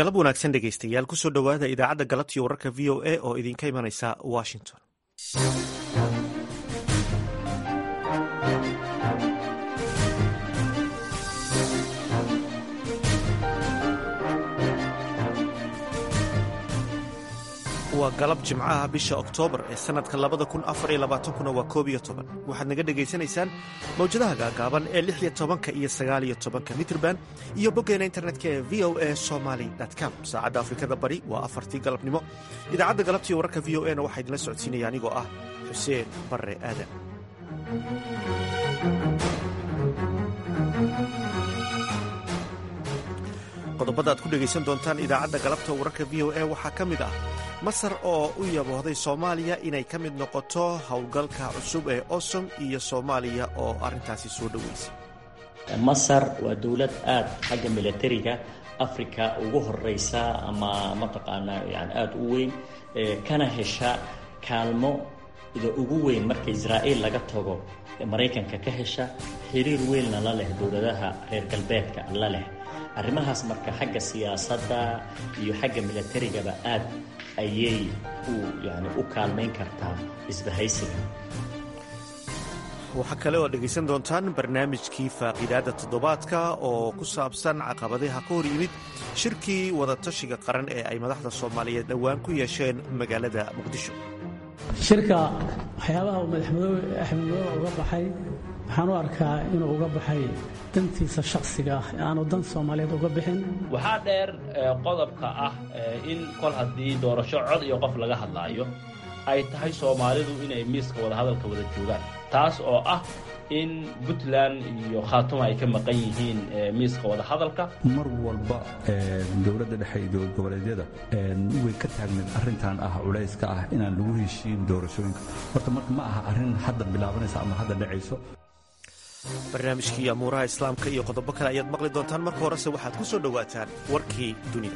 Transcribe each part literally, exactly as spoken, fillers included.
galab wanaagsan dhegaystayaal kusoo dhowaada idaacadda galabtiyo wararka v o a oo idinka imanaysa washington. waa galab jimcaha bisha oktoobar ee sannadka labada kun afar iyo labaatankuna waa koob iyo toban waxaad naga dhegaysanaysaan mawjadaha gaagaaban ee lix iyo tobanka iyo sagaal iyo tobanka mitrban iyo boggeena internetka ee v o a somaly com. saacadda afrikada bari waa afartii galabnimo. idaacadda galabtiiyo wararka v o a na waxaa idinla socodsiinaya anigoo ah xuseen barre aadan. qodobada aad ku dhegaysan doontaan idaacadda galabta wararka v o a waxaa ka mid ah masar oo u yaboohday soomaaliya inay ka mid noqoto howlgalka cusub ee osom iyo soomaaliya oo arrintaasi soo dhoweysay. masar waa dowlad aad xagga milatariga africa ugu horeysa ama mataqaanaa yani aada u weyn kana hesha kaalmo ida ugu weyn marka israa'iil laga tago maraykanka ka hesha xiriir weynna la leh dowladaha reer galbeedka la leh. arrimahaas marka xagga siyaasadda iyo xagga milatarigaba aad ayay u yani u kaalmayn kartaa isbahaysiga. waxaa kale oo dhegaysan doontaan barnaamijkii faaqiidaadda toddobaadka oo ku saabsan caqabadaha ka hor yimid shirkii wadatashiga qaran ee ay madaxda soomaaliyeed dhowaan ku yeesheen magaalada muqdisho. shirka waxyaabaha uu madaxmudoobe axmed madoobe uga baxay waxaan u arkaa inuu uga baxay dantiisa shakhsiga ah ee aanu dan soomaaliyeed uga bixin. waxaa dheer qodobka ah in kol haddii doorasho cod iyo qof laga hadlaayo ay tahay soomaalidu inay miiska wadahadalka wada joogaan, taas oo ah in puntland iyo khaatuma ay ka maqan yihiin miiska wadahadalka. mar walba dowladda dhexe iyo dowlad goboleedyada way ka taagneed arrintan ah culayska ah inaan lagu heshiin doorashooyinka. horta marka ma aha arrin hadda bilaabanaysa ama hadda dhacayso. barnaamijkii amuuraha islaamka iyo qodobo kale ayaad maqli doontaan. marka horese waxaad ku soo dhowaataan warkii dunida.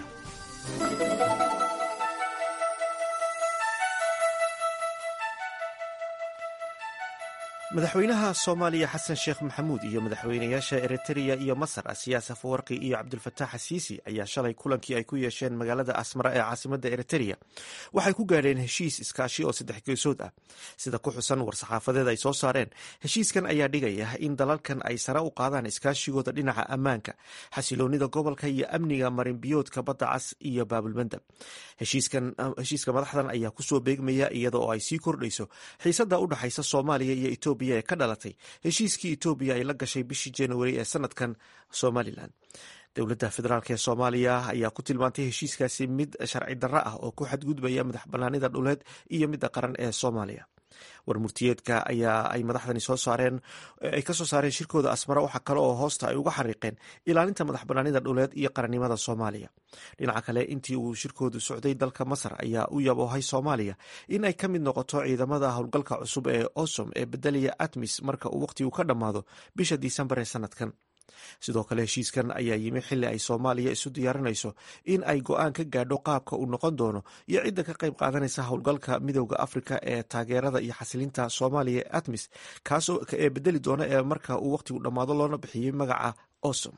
madaxweynaha soomaaliya xasan sheekh maxamuud iyo madaxweynayaasha eritreya iyo masar asiyaas afawarqi iyo cabdulfataax asiisi ayaa shalay kulankii ay ku yeesheen magaalada asmara ee caasimadda eritreya waxay ku gaadheen heshiis iskaashi oo saddex geesood ah. sida ku xusan war-saxaafadeed ay soo saareen, heshiiskan ayaa dhigaya in dalalkan ay sare u qaadaan iskaashigooda dhinaca ammaanka, xasiloonida gobolka iyo amniga marinbiyoodka badda cas iyo baabulmandab. heshiiska madaxdan ayaa kusoo beegmaya iyada oo ay sii kordhayso xiisada u dhaxaysa soomaaliya iyo etoobiya ee ka dhalatay heshiiskii etoobiya ay la gashay bishii januari ee sanadkan somalilan. dowladda federaalk ee soomaaliya ayaa ku tilmaantay heshiiskaasi mid sharci darro ah oo ku xadgudbaya madax banaanida dhuleed iyo midda qaran ee soomaaliya. warmurtiyeedka ayaa ay madaxdani soo saareen ay ka soo saareen shirkooda asmara waxaa kale oo hoosta ay uga xariiqeen ilaalinta madax banaanida dhuleed iyo qarannimada soomaaliya. dhinaca kale, intii uu shirkoodu socday, dalka masar ayaa u yaboohay soomaaliya in ay ka mid noqoto ciidamada howlgalka cusub ee osom ee bedelaya atmis marka uu wakhtigu ka dhammaado bisha disembar ee sanadkan. sidoo kale heshiiskan ayaa yimi xilli ay soomaaliya isu diyaarinayso in ay go-aan ka gaadho qaabka uu noqon doono iyo cidda ka qayb qaadanaysa howlgalka midooda afrika ee taageerada iyo xasilinta soomaaliya ee atmis kaasoo ee bedeli doona ee marka uu wakhtigu dhammaado loona bixiyey magaca osom.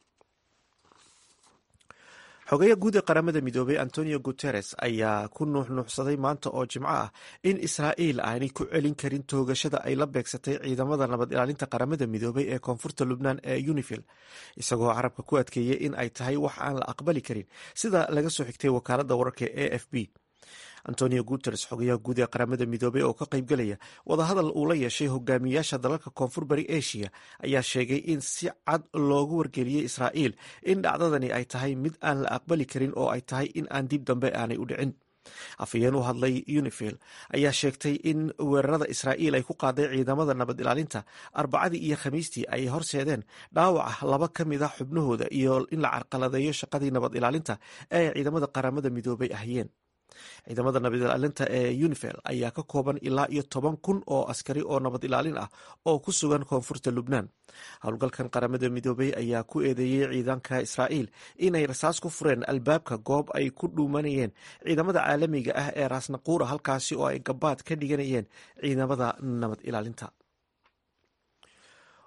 xogeya guud ee qaramada midoobey antonio guteres ayaa ku nuuxnuuxsaday maanta oo jimco ah in israa'iil aanay ku celin karin toogashada ay la beegsatay ciidamada nabad ilaalinta qaramada midoobey ee koonfurta lubnaan ee unifil, isagoo carabka ku adkeeyey in ay tahay wax aan la aqbali karin sida laga soo xigtay wakaaladda wararka ee a f b. antonio guteres, xogayaha guud ee qaramada midoobey oo ka qaybgelaya wadahadal uu la yeeshay hogaamiyaasha dalalka koonfur bari asia, ayaa sheegay in si cad loogu wargeliyey israa'iil in dhacdadani ay tahay mid aan la aqbali karin oo ay tahay in aan dib dambe aanay u dhicin. afhayeen u hadlay unifil ayaa sheegtay in weerarada israa'iil ay ku qaaday ciidamada nabad ilaalinta arbacadii iyo khamiistii ay horseedeen dhaawaca laba ka mid a xubnahooda iyo in la carqaladeeyo shaqadii nabad ilaalinta ee ay ciidamada qaramada midoobey ahayeen. ciidamada nabad ilaalinta ee unifil ayaa ka kooban ilaa iyo toban kun oo askari oo nabad ilaalin ah oo ku sugan koonfurta lubnaan. howlgalkan qaramada midoobey ayaa ku eedeeyey ciidanka israa'iil inay rasaas ku fureen albaabka goob ay ku dhuumanayeen ciidamada caalamiga ah ee raasnaquura, halkaasi oo ay gabaad ka dhiganayeen ciidamada nabad ilaalinta.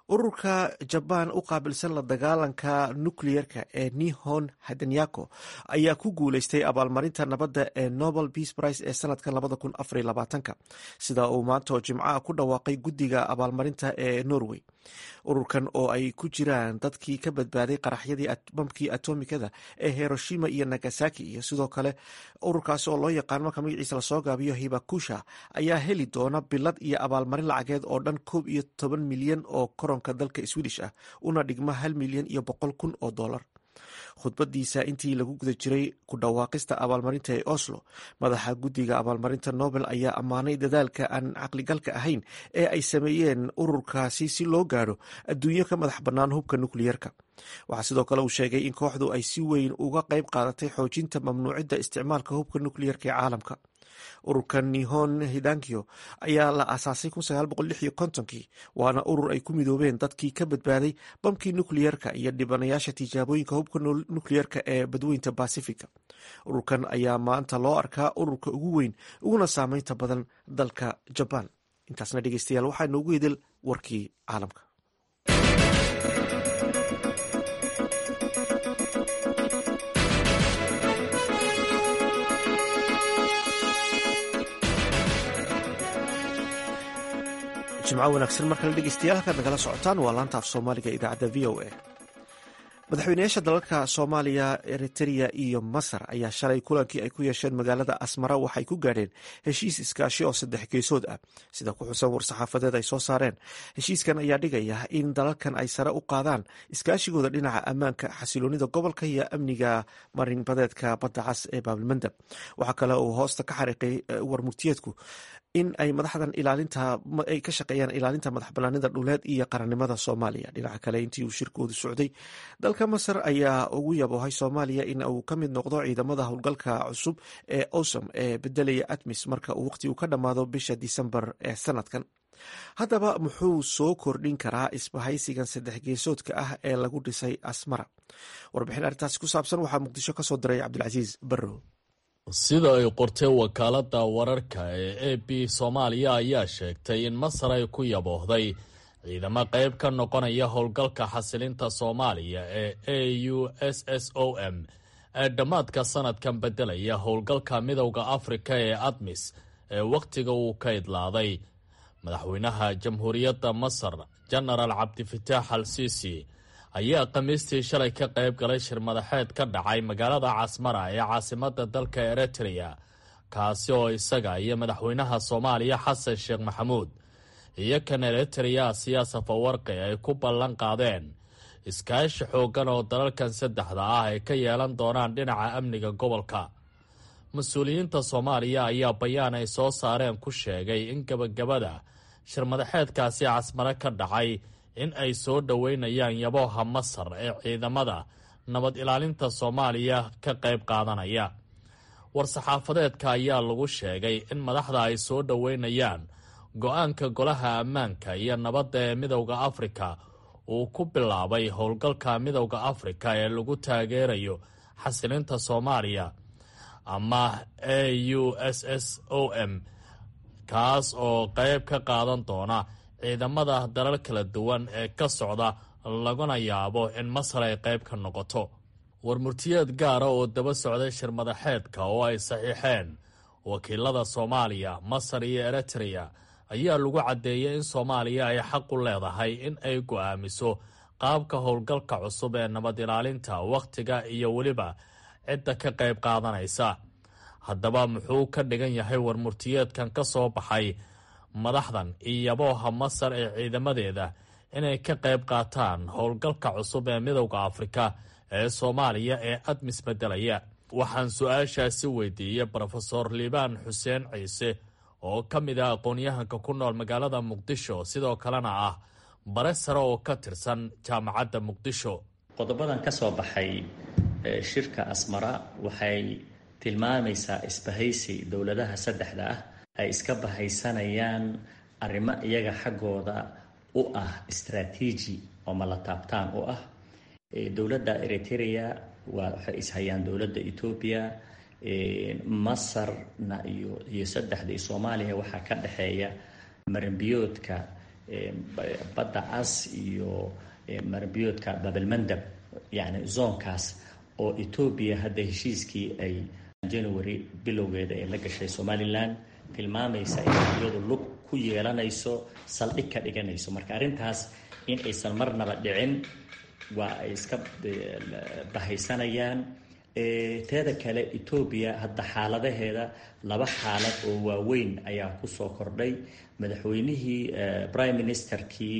ururka jabaan u qaabilsan la dagaalanka nukliyerka ee nihon hadanyako ayaa ku guuleystay abaalmarinta nabadda ee nobel peace prize ee sanadkan labada kun afariyo labaatanka sida uu maanta oo jimcaha ku dhawaaqay guddiga abaalmarinta ee norway. ururkan oo ay ku jiraan dadkii ka badbaaday qaraxyadii bamkii atomikada ee hiroshima iyo nagasaki iyo sidoo kale ururkaas oo loo yaqaan marka magaciisa lasoo gaabiyo hibakusha ayaa heli doona bilad iyo abaalmarin lacageed oo dhan koob iyo toban milyan oo koronka dalka swedish ah una dhigma hal milyan iyo boqol kun oo dollar. khudbadiisa intii lagu guda jiray ku dhawaaqista abaalmarinta ee oslo, madaxa guddiga abaalmarinta nobel ayaa ammaanay dadaalka aan caqligalka ahayn ee ay sameeyeen ururkaasi si loo gaadho adduunyo ka madax bannaan hubka nukliyerka. waxaa sidoo kale uu sheegay in kooxdu ay si weyn uga qayb qaadatay xoojinta mamnuucidda isticmaalka hubka nukliyerka ee caalamka. ururka nihon hidankyo ayaa la aasaasay kii waana urur ay ku midoobeen dadkii ka badbaaday bamkii nukliyerka iyo dhibanayaasha tijaabooyinka hubka nukliyerka ee badweynta basifika. ururkan ayaa maanta loo arkaa ururka ugu weyn uguna saameynta badan dalka jabaan. intaasna dhegeystayaal waxaa noogu idil warkii caalamka. jimco wanaagsan markale dhegeystayaal halkaad nagala socotaan waa laanta af soomaaliga idaacadda v o a. madaxweynayaasha dalalka soomaaliya, eritrea iyo masar ayaa shalay kulankii ay ku yeesheen magaalada asmara waxay ku gaadheen heshiis iskaashi oo saddex geesood ah sida ku xusan war-saxaafadeed ay soo saareen. heshiiskan ayaa dhigaya in dalalkan ay sare u qaadaan iskaashigooda dhinaca ammaanka, xasiloonida gobolka iyo amniga marinbadeedka badda cas ee baabilmandab. waxaa kale uu hoosta ka xariiqay warmurtiyeedku in ay madaxdan ilaalinta ay ka shaqeeyaan ilaalinta madax banaanida dhuleed iyo qarannimada Soomaaliya. dhinaca kale intii uu shirkoodu socday, dalka Masar ayaa ugu yaboohay Soomaaliya in uu ka mid noqdo ciidamada howlgalka cusub ee OSOM ee bedelaya ATMIS marka uu waqti uu ka dhammaado bisha Disembar ee sanadkan. haddaba muxuu soo kordhin karaa isbahaysigan saddex geesoodka ah ee lagu dhisay Asmara? warbixin arrintaasi ku saabsan waxaa Muqdisho ka soo diray Cabdilcasiis Barrow. sida ay qortay wakaaladda wararka ee A B Soomaaliya ayaa sheegtay in Masar ay ku yaboohday ciidamo qayb ka noqonaya howlgalka xasilinta Soomaaliya ee A U S S O M ee dhammaadka sanadkan bedelaya howlgalka midowda Afrika ee ATMIS ee wakhtiga uu ka idlaaday. madaxweynaha jamhuuriyadda Masar Genaraal Cabdifitaax al-Siisi ayaa khamiistii shalay ka qayb galay shir madaxeed ka dhacay magaalada Casmara ee caasimadda dalka Eritrea, kaasi oo isaga iyo madaxweynaha Soomaaliya Xasan Sheekh Maxamuud iyo kan Eritrea Siyaasa Fawarqi ay ku ballan qaadeen iskaashi xooggan oo dalalkan saddexda ah ay ka yeelan doonaan dhinaca amniga gobolka. mas-uuliyiinta Soomaaliya ayaa bayaan ay soo saareen ku sheegay in gabagabada shir madaxeedkaasi Casmara ka dhacay in ay soo dhoweynayaan yabooha Masar ee ciidamada nabad ilaalinta Soomaaliya ka qayb qaadanaya. war-saxaafadeedka ayaa lagu sheegay in madaxda ay soo dhoweynayaan go-aanka golaha ammaanka iyo nabadda ee midowda Afrika uu ku bilaabay howlgalka midowda Afrika ee lagu taageerayo xasilinta Soomaaliya ama A U S S O M, kaas oo qayb ka qaadan doona ciidamada dalal kala duwan ee ka socda laguna yaabo in Masar ay qayb ka noqoto. warmurtiyeed gaara oo daba socday shir madaxeedka oo ay saxiixeen wakiilada Soomaaliya, Masar iyo Eritrea ayaa lagu caddeeyay in Soomaaliya ay xaq u leedahay in ay go'aamiso qaabka howlgalka cusub ee nabad ilaalinta wakhtiga iyo weliba cidda ka qayb qaadanaysa. haddaba muxuu ka dhigan yahay warmurtiyeedkan ka soo baxay madaxdan iyo yabooha Masar ee ciidamadeeda inay ka qayb qaataan howlgalka cusub ee midowda Afrika ee Soomaaliya ee ATMIS bedelaya? waxaan su-aashaasi weydiiyey Profesor Liibaan Xuseen Ciise oo ka mid ah aqoon-yahanka ku nool magaalada Muqdisho, sidoo kalena ah bare sare oo ka tirsan jaamacadda Muqdisho. qodobadan ka soo baxay shirka Asmara waxay tilmaamaysaa isbahaysi dowladaha saddexda ah ay iska bahaysanayaan arrimo iyaga xaggooda u ah istaraatiiji oo mala taabtaan u ah. dowladda Eritrea waa waxay ishayaan dowladda Ethiopia, Masarna iyo iyo saddexda Soomaaliya waxaa ka dhaxeeya marinbiyoodka badda cas iyo marbiyoodka babalmandab yacni zoonkaas oo etoobiya hadda heshiiskii ay january bilowgeeda ee la gashay somalilan tilmaamaysa in iyadu lug ku yeelanayso saldhig ka dhiganayso marka arrintaas in aysan marnaba dhicin waa ay iska bahaysanayaan. teeda kale etoobiya hadda xaaladaheeda laba xaalad oo waaweyn ayaa kusoo kordhay. madaxweynihii prime ministerkii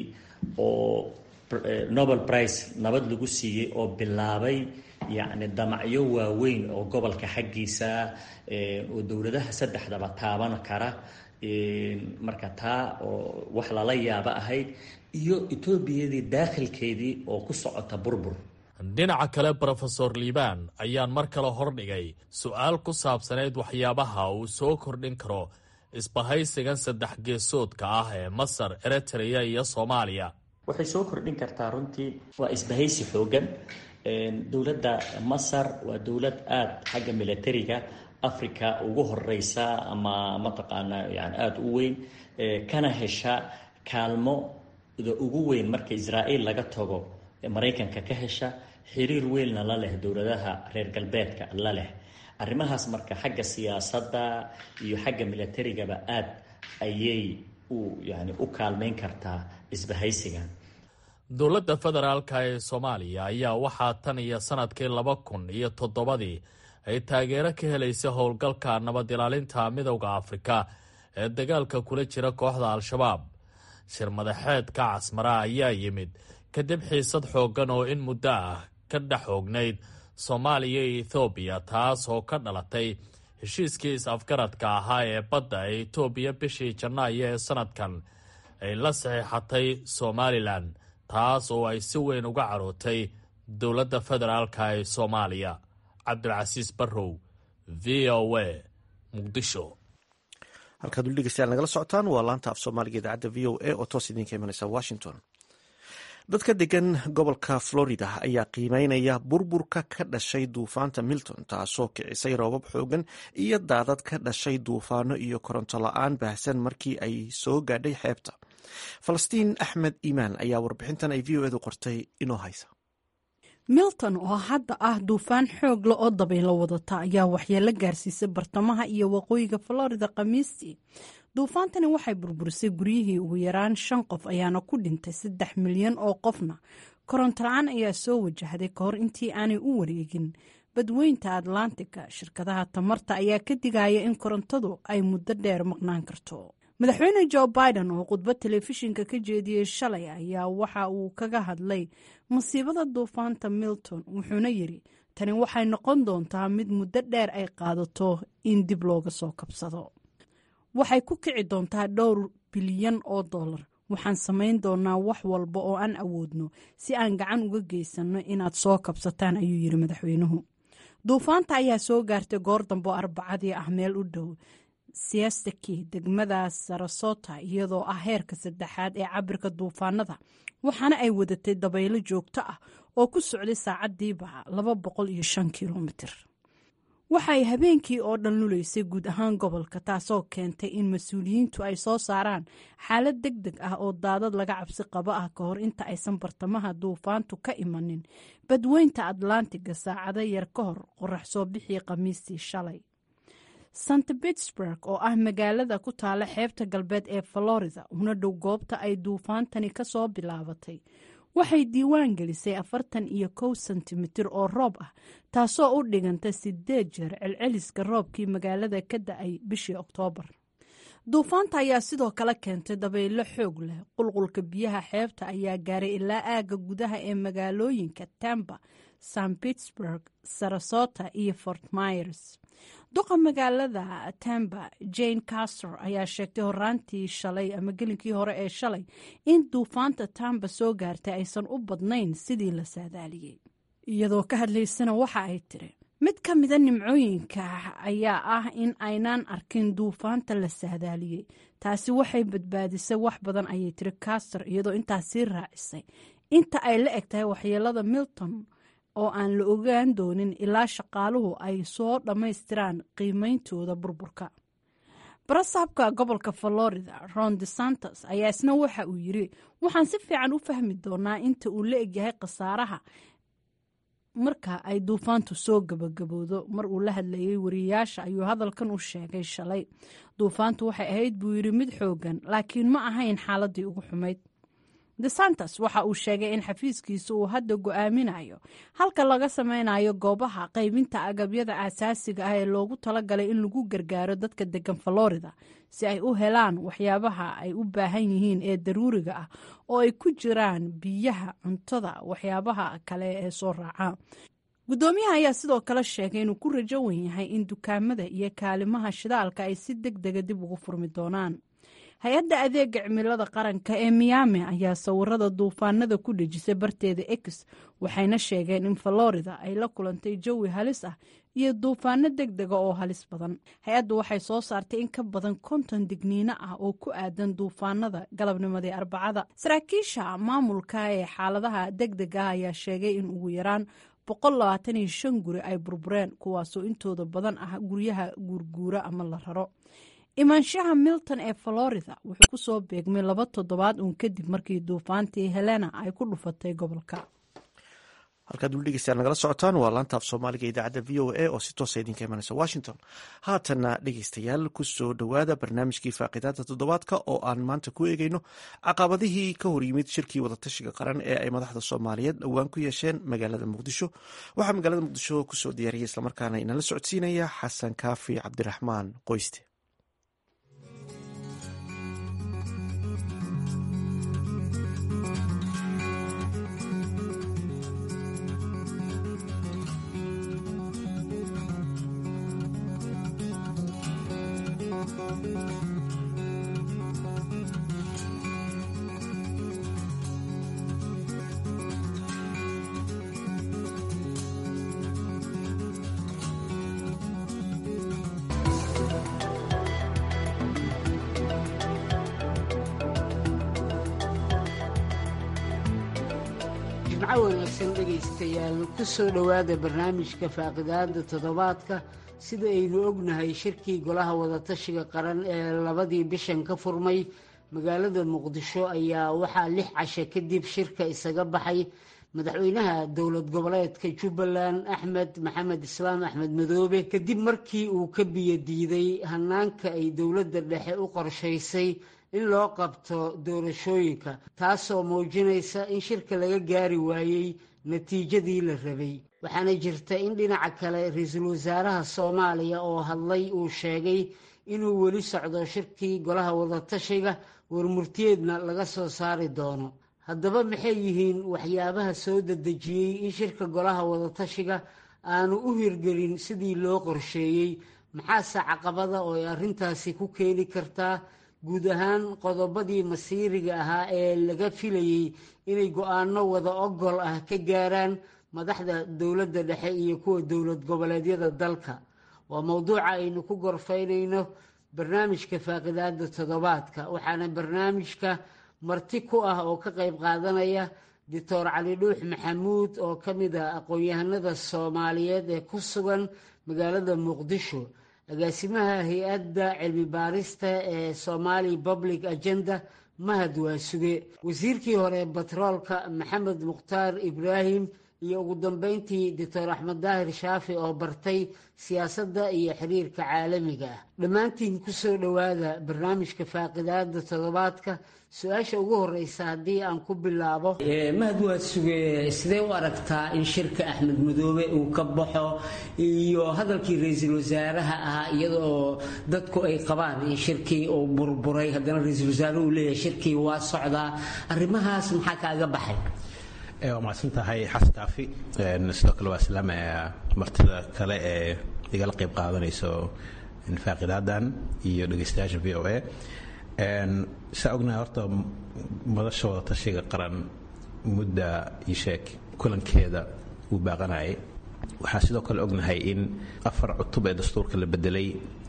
oo nobel prize nabad lagu siiyey oo bilaabay yacni damacyo waaweyn oo gobolka xaggiisa oo dowladaha saddexdaba taaban kara marka taa oo wax lala yaabo ahayd iyo etoobiyadii daakhilkeedii oo ku socota burbur. dhinaca kale brofesor liibaan ayaan mar kale hordhigay su-aal ku saabsaneyd waxyaabaha uu soo kordhin karo isbahaysigan saddex geesoodka ah ee masar eritrea iyo soomaaliya. waxay soo kordhin kartaa runtii waa isbahaysi xoogan. dowladda masar waa dowlad aada xagga militariga africa ugu horeysa ama mataqaanaa yani aada u weyn kana hesha kaalmo da ugu weyn marka israa'iil laga tago maraykanka ka hesha xiriir weynna la leh dowladaha reer galbeedka la leh. arrimahaas marka xagga siyaasadda iyo xagga militarigaba aada ayay u yani u kaalmeyn kartaa isbahaysigan. dowladda federaalka ee soomaaliya ayaa waxaa tan iyo sanadkii laba kun iyo toddobadii ay taageero ka helaysa howlgalka nabad ilaalinta midowda afrika ee dagaalka kula jira kooxda al-shabaab. shir madaxeedka casmara ayaa yimid kadib xiisad xooggan oo in muddo ah ka dhex oognayd soomaaliya iyo ethoobiya taas oo ka dhalatay heshiiskii is-afgaradka ahaa ee badda ee etoobiya bishii janaayo ee sanadkan ay la saxiixatay somalilan taas oo ay si weyn uga carootay dowladda federaalka ee soomaaliya. cabdilcasiis barrow v o a muqdisho. halkaad weli dhegeystayaal nagala socotaan waa laanta af soomaaliga idaacadda v o a oo toos idinka imanaysa washington. dadka degan gobolka florida ayaa qiimeynaya burburka ka dhashay duufaanta milton taasoo kicisay roobab xoogan iyo daadad ka dhashay duufaano iyo koronto la-aan baahsan markii ay soo gaadhay xeebta. falastiin axmed iimaan ayaa warbixintan ay v o edu qortay inoo haysa. milton oo hadda ah duufaan xoog le oo dabaylo wadata ayaa waxyeelo gaarsiisay bartamaha iyo waqooyiga florida khamiistii. duufaantani waxay burburisay guryihii ugu yaraan shan qof ayaana ku dhintay saddex milyan oo qofna koronto la-aan ayaa soo wajahday ka hor intii aanay u wareegin badweynta atlantica. shirkadaha tamarta ayaa ka digaya in korontadu ay muddo dheer maqnaan karto. madaxweyne joe biden oo khudbad telefishinka ka jeediyey shalay ayaa waxa uu kaga hadlay musiibada duufaanta milton wuxuuna yidhi tani waxay noqon doontaa mid muddo dheer ay qaadato in dib looga soo kabsado. waxay ku kici doontaa dhowr bilyan oo dollar. waxaan samayn doonaa wax walba oo aan awoodno si aan gacan uga geysanno inaad soo kabsataan ayuu yidhi madaxweynuhu. duufaanta ayaa soo gaartay goor dambe arbacadii ah meel u dhow siestaki degmada sarasota iyadoo ah heerka saddexaad ee cabirka duufaanada waxaana ay wadatay dabaylo joogto ah oo ku socday saacadiiba laba boqol iyo shan kilomitir. waxay habeenkii oo dhan lulaysay guud ahaan gobolka taasoo keentay in mas-uuliyiintu ay soo saaraan xaalad deg deg ah oo daadad laga cabsi qabo ah ka hor inta aysan bartamaha duufaantu ka imanin badweynta atlantiga saacado yar ka hor qorax soo bixii khamiistii shalay. st pittsburg oo ah magaalada ku taala xeebta galbeed ee florida una dhow goobta ay duufaantani ka soo bilaabatay waxay diiwaan gelisay afartan iyo kow sentimitir oo roob ah taasoo u dhiganta sideed jeer celceliska roobkii magaalada ka da-ay bishii oktoobar. duufaanta ayaa sidoo kale keentay dabaylo xoog leh. qulqulka biyaha xeebta ayaa gaaray ilaa aagga gudaha ee magaalooyinka tampa, st pittsburg, sarasota iyo fort myers. duqa magaalada tampa jane castor ayaa sheegtay horaantii shalay ama gelinkii hore ee shalay in duufaanta tampa soo gaartay aysan u badnayn sidii la saadaaliyey. iyadoo ka hadlaysana waxa ay tiri mid ka mida nimcooyinka ayaa ah in aynaan arkin duufaanta la saadaaliyey. taasi waxay badbaadisay wax badan ayay tiri castor iyadoo intaas sii raacisay inta ay la eg tahay waxyeelada milton oo aan la ogaan doonin ilaa shaqaaluhu ay soo dhammaystiraan qiimeyntooda burburka. barasaabka gobolka Florida Ron DeSantis ayaa isna waxa uu yiri waxaan si fiican u fahmi doonaa inta uu la egyahay khasaaraha marka ay duufaantu soo gabagaboodo. mar uu la hadlayay wariyaasha ayuu hadalkan u sheegay shalay. duufaantu waxay ahayd buu yiri mid xoogan laakiin ma ahayn xaaladii ugu xumayd. DeSantis waxa uu sheegay in xafiiskiisu uu hadda go'aaminayo halka laga sameynayo goobaha qaybinta agabyada aasaasiga ah ee loogu talagalay in lagu gargaaro dadka degan Florida si ay u helaan waxyaabaha ay u baahan yihiin ee daruuriga ah oo ay ku jiraan biyaha, cuntada, waxyaabaha kale ee soo raaca. gudoomiyaha ayaa sidoo kale sheegay inuu ku rajo weyn yahay in dukaamada iyo kaalimaha shidaalka ay si degdega dib ugu furmi doonaan. hay-adda adeega cimilada qaranka ee Miami ayaa sawirada duufaanada ku dhejisay barteeda X waxayna sheegeen in Florida ay la kulantay jawi halis ah iyo duufaano degdega oo halis badan. hay-addu waxay soo saartay in ka badan konton digniino ah oo ku aadan duufaanada galabnimadii Arbacada. saraakiisha maamulka ee xaaladaha degdega ah ayaa sheegay in ugu yaraan boqol labaatan iyo shan guri ay burbureen, kuwaasoo intooda badan ah guryaha guurguura ama la raro. imaanshaha Milton ee Florida wuxuu ku soo beegmay laba toddobaad uun kadib markii duufaantii Helena ay ku dhufatay gobolka. halkaad weli dhegeystayaal nagala socotaan waa laanta af soomaaliga idaacadda v o a oo si toosa idinka imanaysa Washington. haatana dhegeystayaal ku soo dhowaada barnaamijkii faaqidaada toddobaadka oo aan maanta ku eegeyno caqabadihii ka hor yimid shirkii wadatashiga qaran ee ay madaxda Soomaaliyeed dhowaan ku yeesheen magaalada Muqdisho. waxaa magaalada Muqdisho kusoo diyaariyay islamarkaana inala socodsiinaya Xasan Kaafi Cabdiraxmaan Qoyste. wanaagsan dhegaystayaal ku soo dhowaada barnaamijka faaqidaada toddobaadka. sida aynu ognahay shirkii golaha wadatashiga qaran ee labadii bishan ka furmay magaalada Muqdisho ayaa waxaa lix casho kadib shirka isaga baxay madaxweynaha dowlad goboleedka Jubbaland Axmed Maxamed Islaam Axmed Madoobe kadib markii uu ka biyo diiday hanaanka ay dowladda dhexe u qorshaysay in loo qabto doorashooyinka, taasoo muujinaysa in shirka laga gaari waayey natiijadii la rabay. waxaana jirta in dhinaca kale ra'iisul wasaaraha Soomaaliya oo hadlay uu sheegay inuu weli socdo shirkii golaha wadatashiga warmurtiyeedna laga soo saari doono. haddaba maxay yihiin waxyaabaha soo dedejiyey in shirka golaha wadatashiga aanu u hirgelin sidii loo qorsheeyey? maxaase caqabada oo ay arrintaasi ku keeni kartaa guud ahaan qodobadii masiiriga ahaa ee laga filayey inay go'aano wada ogol ah ka gaaraan madaxda dowladda dhexe iyo kuwa dowlad goboleedyada dalka? waa mowduuca aynu ku gorfaynayno barnaamijka faaqidaada toddobaadka, waxaana barnaamijka marti ku ah oo ka qayb qaadanaya doctor Cali Dhuux Maxamuud oo ka mid ah aqoon-yahanada Soomaaliyeed ee ku sugan magaalada Muqdisho, agaasimaha hay-adda cilmi baarista ee Somali Public Agenda Mahad Waasuge, wasiirkii hore batroolka Maxamed Mukhtaar Ibraahim, iyo ugu dambeyntii doctor Axmed Daahir Shaafi oo bartay siyaasadda iyo xiriirka caalamiga ah. dhammaantiin ku soo dhowaada barnaamijka faaqidaada toddobaadka. su-aasha ugu horeysa haddii aan ku bilaabo, Mahad Waasuge, sidee u aragtaa in shirka Axmed Madoobe uu ka baxo iyo hadalkii ra'iisul wasaaraha ahaa iyadoo dadku ay qabaan in shirkii uu burburay, haddana ra'iisul wasaaruhu uu leeyahay shirkii waa socdaa, arrimahaas maxaa kaaga baxay? waa mahadsan tahay Xasan Kaafi. sidoo kale waa salaamaya martida kale ee igala qayb qaadanayso faaqiidaadan iyo dhegeystayaasha V O A. saa ognahay horta madasha wadatashiga qaran mudda ii sheeg kulankeeda uu baaqanayay. waxaa sidoo kale ognahay in afar cutub ee dastuurka la bedelay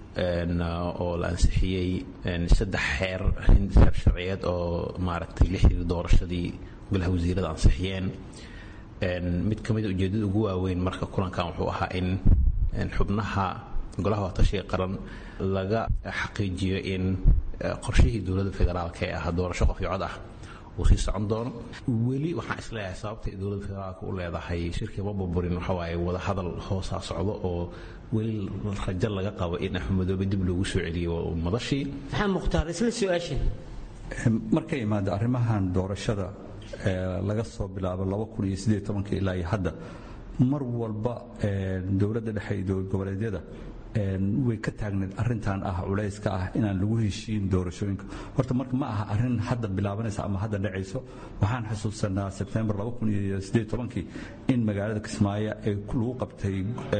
oo la ansixiyey saddex xeer xeer sharciyeed oo maaragtay la xiriir doorashadii golaha wasiirada ansixiyeen. mid ka mid ujeedada ugu waaweyn marka kulankan wuxuu ahaa in xubnaha golaha wadatashiga qaran laga xaqiijiyo in qorshihii dowladda federaalka ee ah doorasho qof iyo cod ah uu sii socon doono. weli waxaan isleeyahay sababta dowladda federaalka u leedahay shirkii ma burburin waxa waaye wada hadal hoosaa socdo oo weli rajo laga qabo in Axmed Madoobe dib loogu soo celiyo madashii. maxaa mukhtaar isla su-aashan markay imaado arrimahan doorashada laga soo bilaabo laba kun iyo siddeed iyo tobankii ilaa iyo hadda mar walba dowladda dhexe iyo dowlad goboleedyada way ka taagneed arrintan ah culayska ah inaan lagu heshiin doorashooyinka. horta marka ma aha arrin hadda bilaabanaysa ama hadda dhacayso. waxaan xusuusanaa Sebtembar laba kun iyo siddeed iyo tobankii in magaalada Kismaayo ay lagu qabtay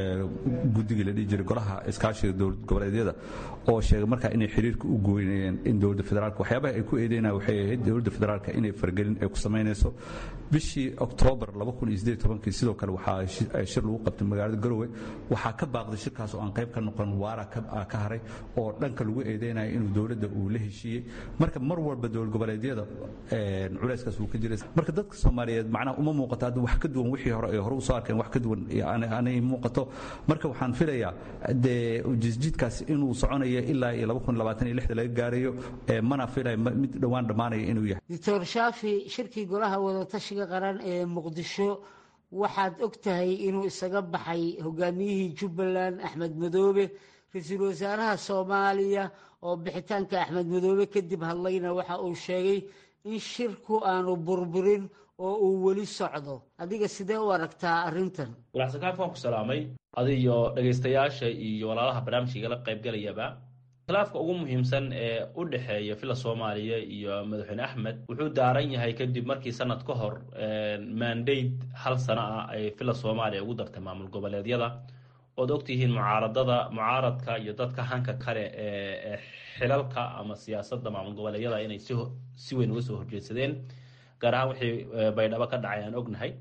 guddiga la dhihi jiray golaha iskaashiga dowlad goboleedyada oo sheegay markaa inay xiriirka u gooynayeen in dowladda federaalka waxyaabaha ay ku eedeynayaan waxay ahayd dowladda federaalka inay fargelin ay ku samaynayso. bishii Oktoobar laba kun iyo siddeed iyo tobankii sidoo kale waxaa shir lagu qabtay magaalada Garowe waxaa ka baaqday shirkaas oo aan qayb ka noqon waara ka haray oo dhanka lagu eedeynayo inuu dowladda uu la heshiiyey. marka mar walba dowlad goboleedyada culayskaas uu ka jiray. marka dadka Soomaaliyeed macnaha uma muuqato hadda wax ka duwan wixii hore ay hore u soo arkeen wax ka duwan aanay muuqato. marka waxaan filayaa dee jisjidkaas inuu soconayo ilaa iyo laba kun iyo labaatan iyo lix laga gaarayo mana filay mid dhawaan dhamaanaya inuu yahay. Doctor Shaafi, shirkii golaha wadatashiga qaran ee Muqdisho waxaad og tahay inuu isaga baxay hogaamiyihii Jubbaland Axmed Madoobe. ra-iisul wasaaraha Soomaaliya oo bixitaanka Axmed Madoobe kadib hadlayna waxa uu sheegay in shirku aanu burburin oo uu weli socdo. adiga sidee u aragtaa arrintan? walaasakaaf waan ku salaamay adiyo dhagaystayaasha iyo walaalaha barnaamijka la qaybgalayaba. khilaafka ugu muhiimsan ee u dhaxeeya fila Soomaaliya iyo madaxweyne Axmed wuxuu daaran yahay kadib markii sanad ka hor mandate hal sano ah ay fila Soomaaliya ugu dartay maamul goboleedyada oo ogtihiin mucaaradada mucaaradka iyo dadka hanka kale ee xilalka ama siyaasadda maamul goboleedyada inay si si weyn uga soo horjeedsadeen gaar ahaan wixii baydhabo ka dhacay aan ognahay.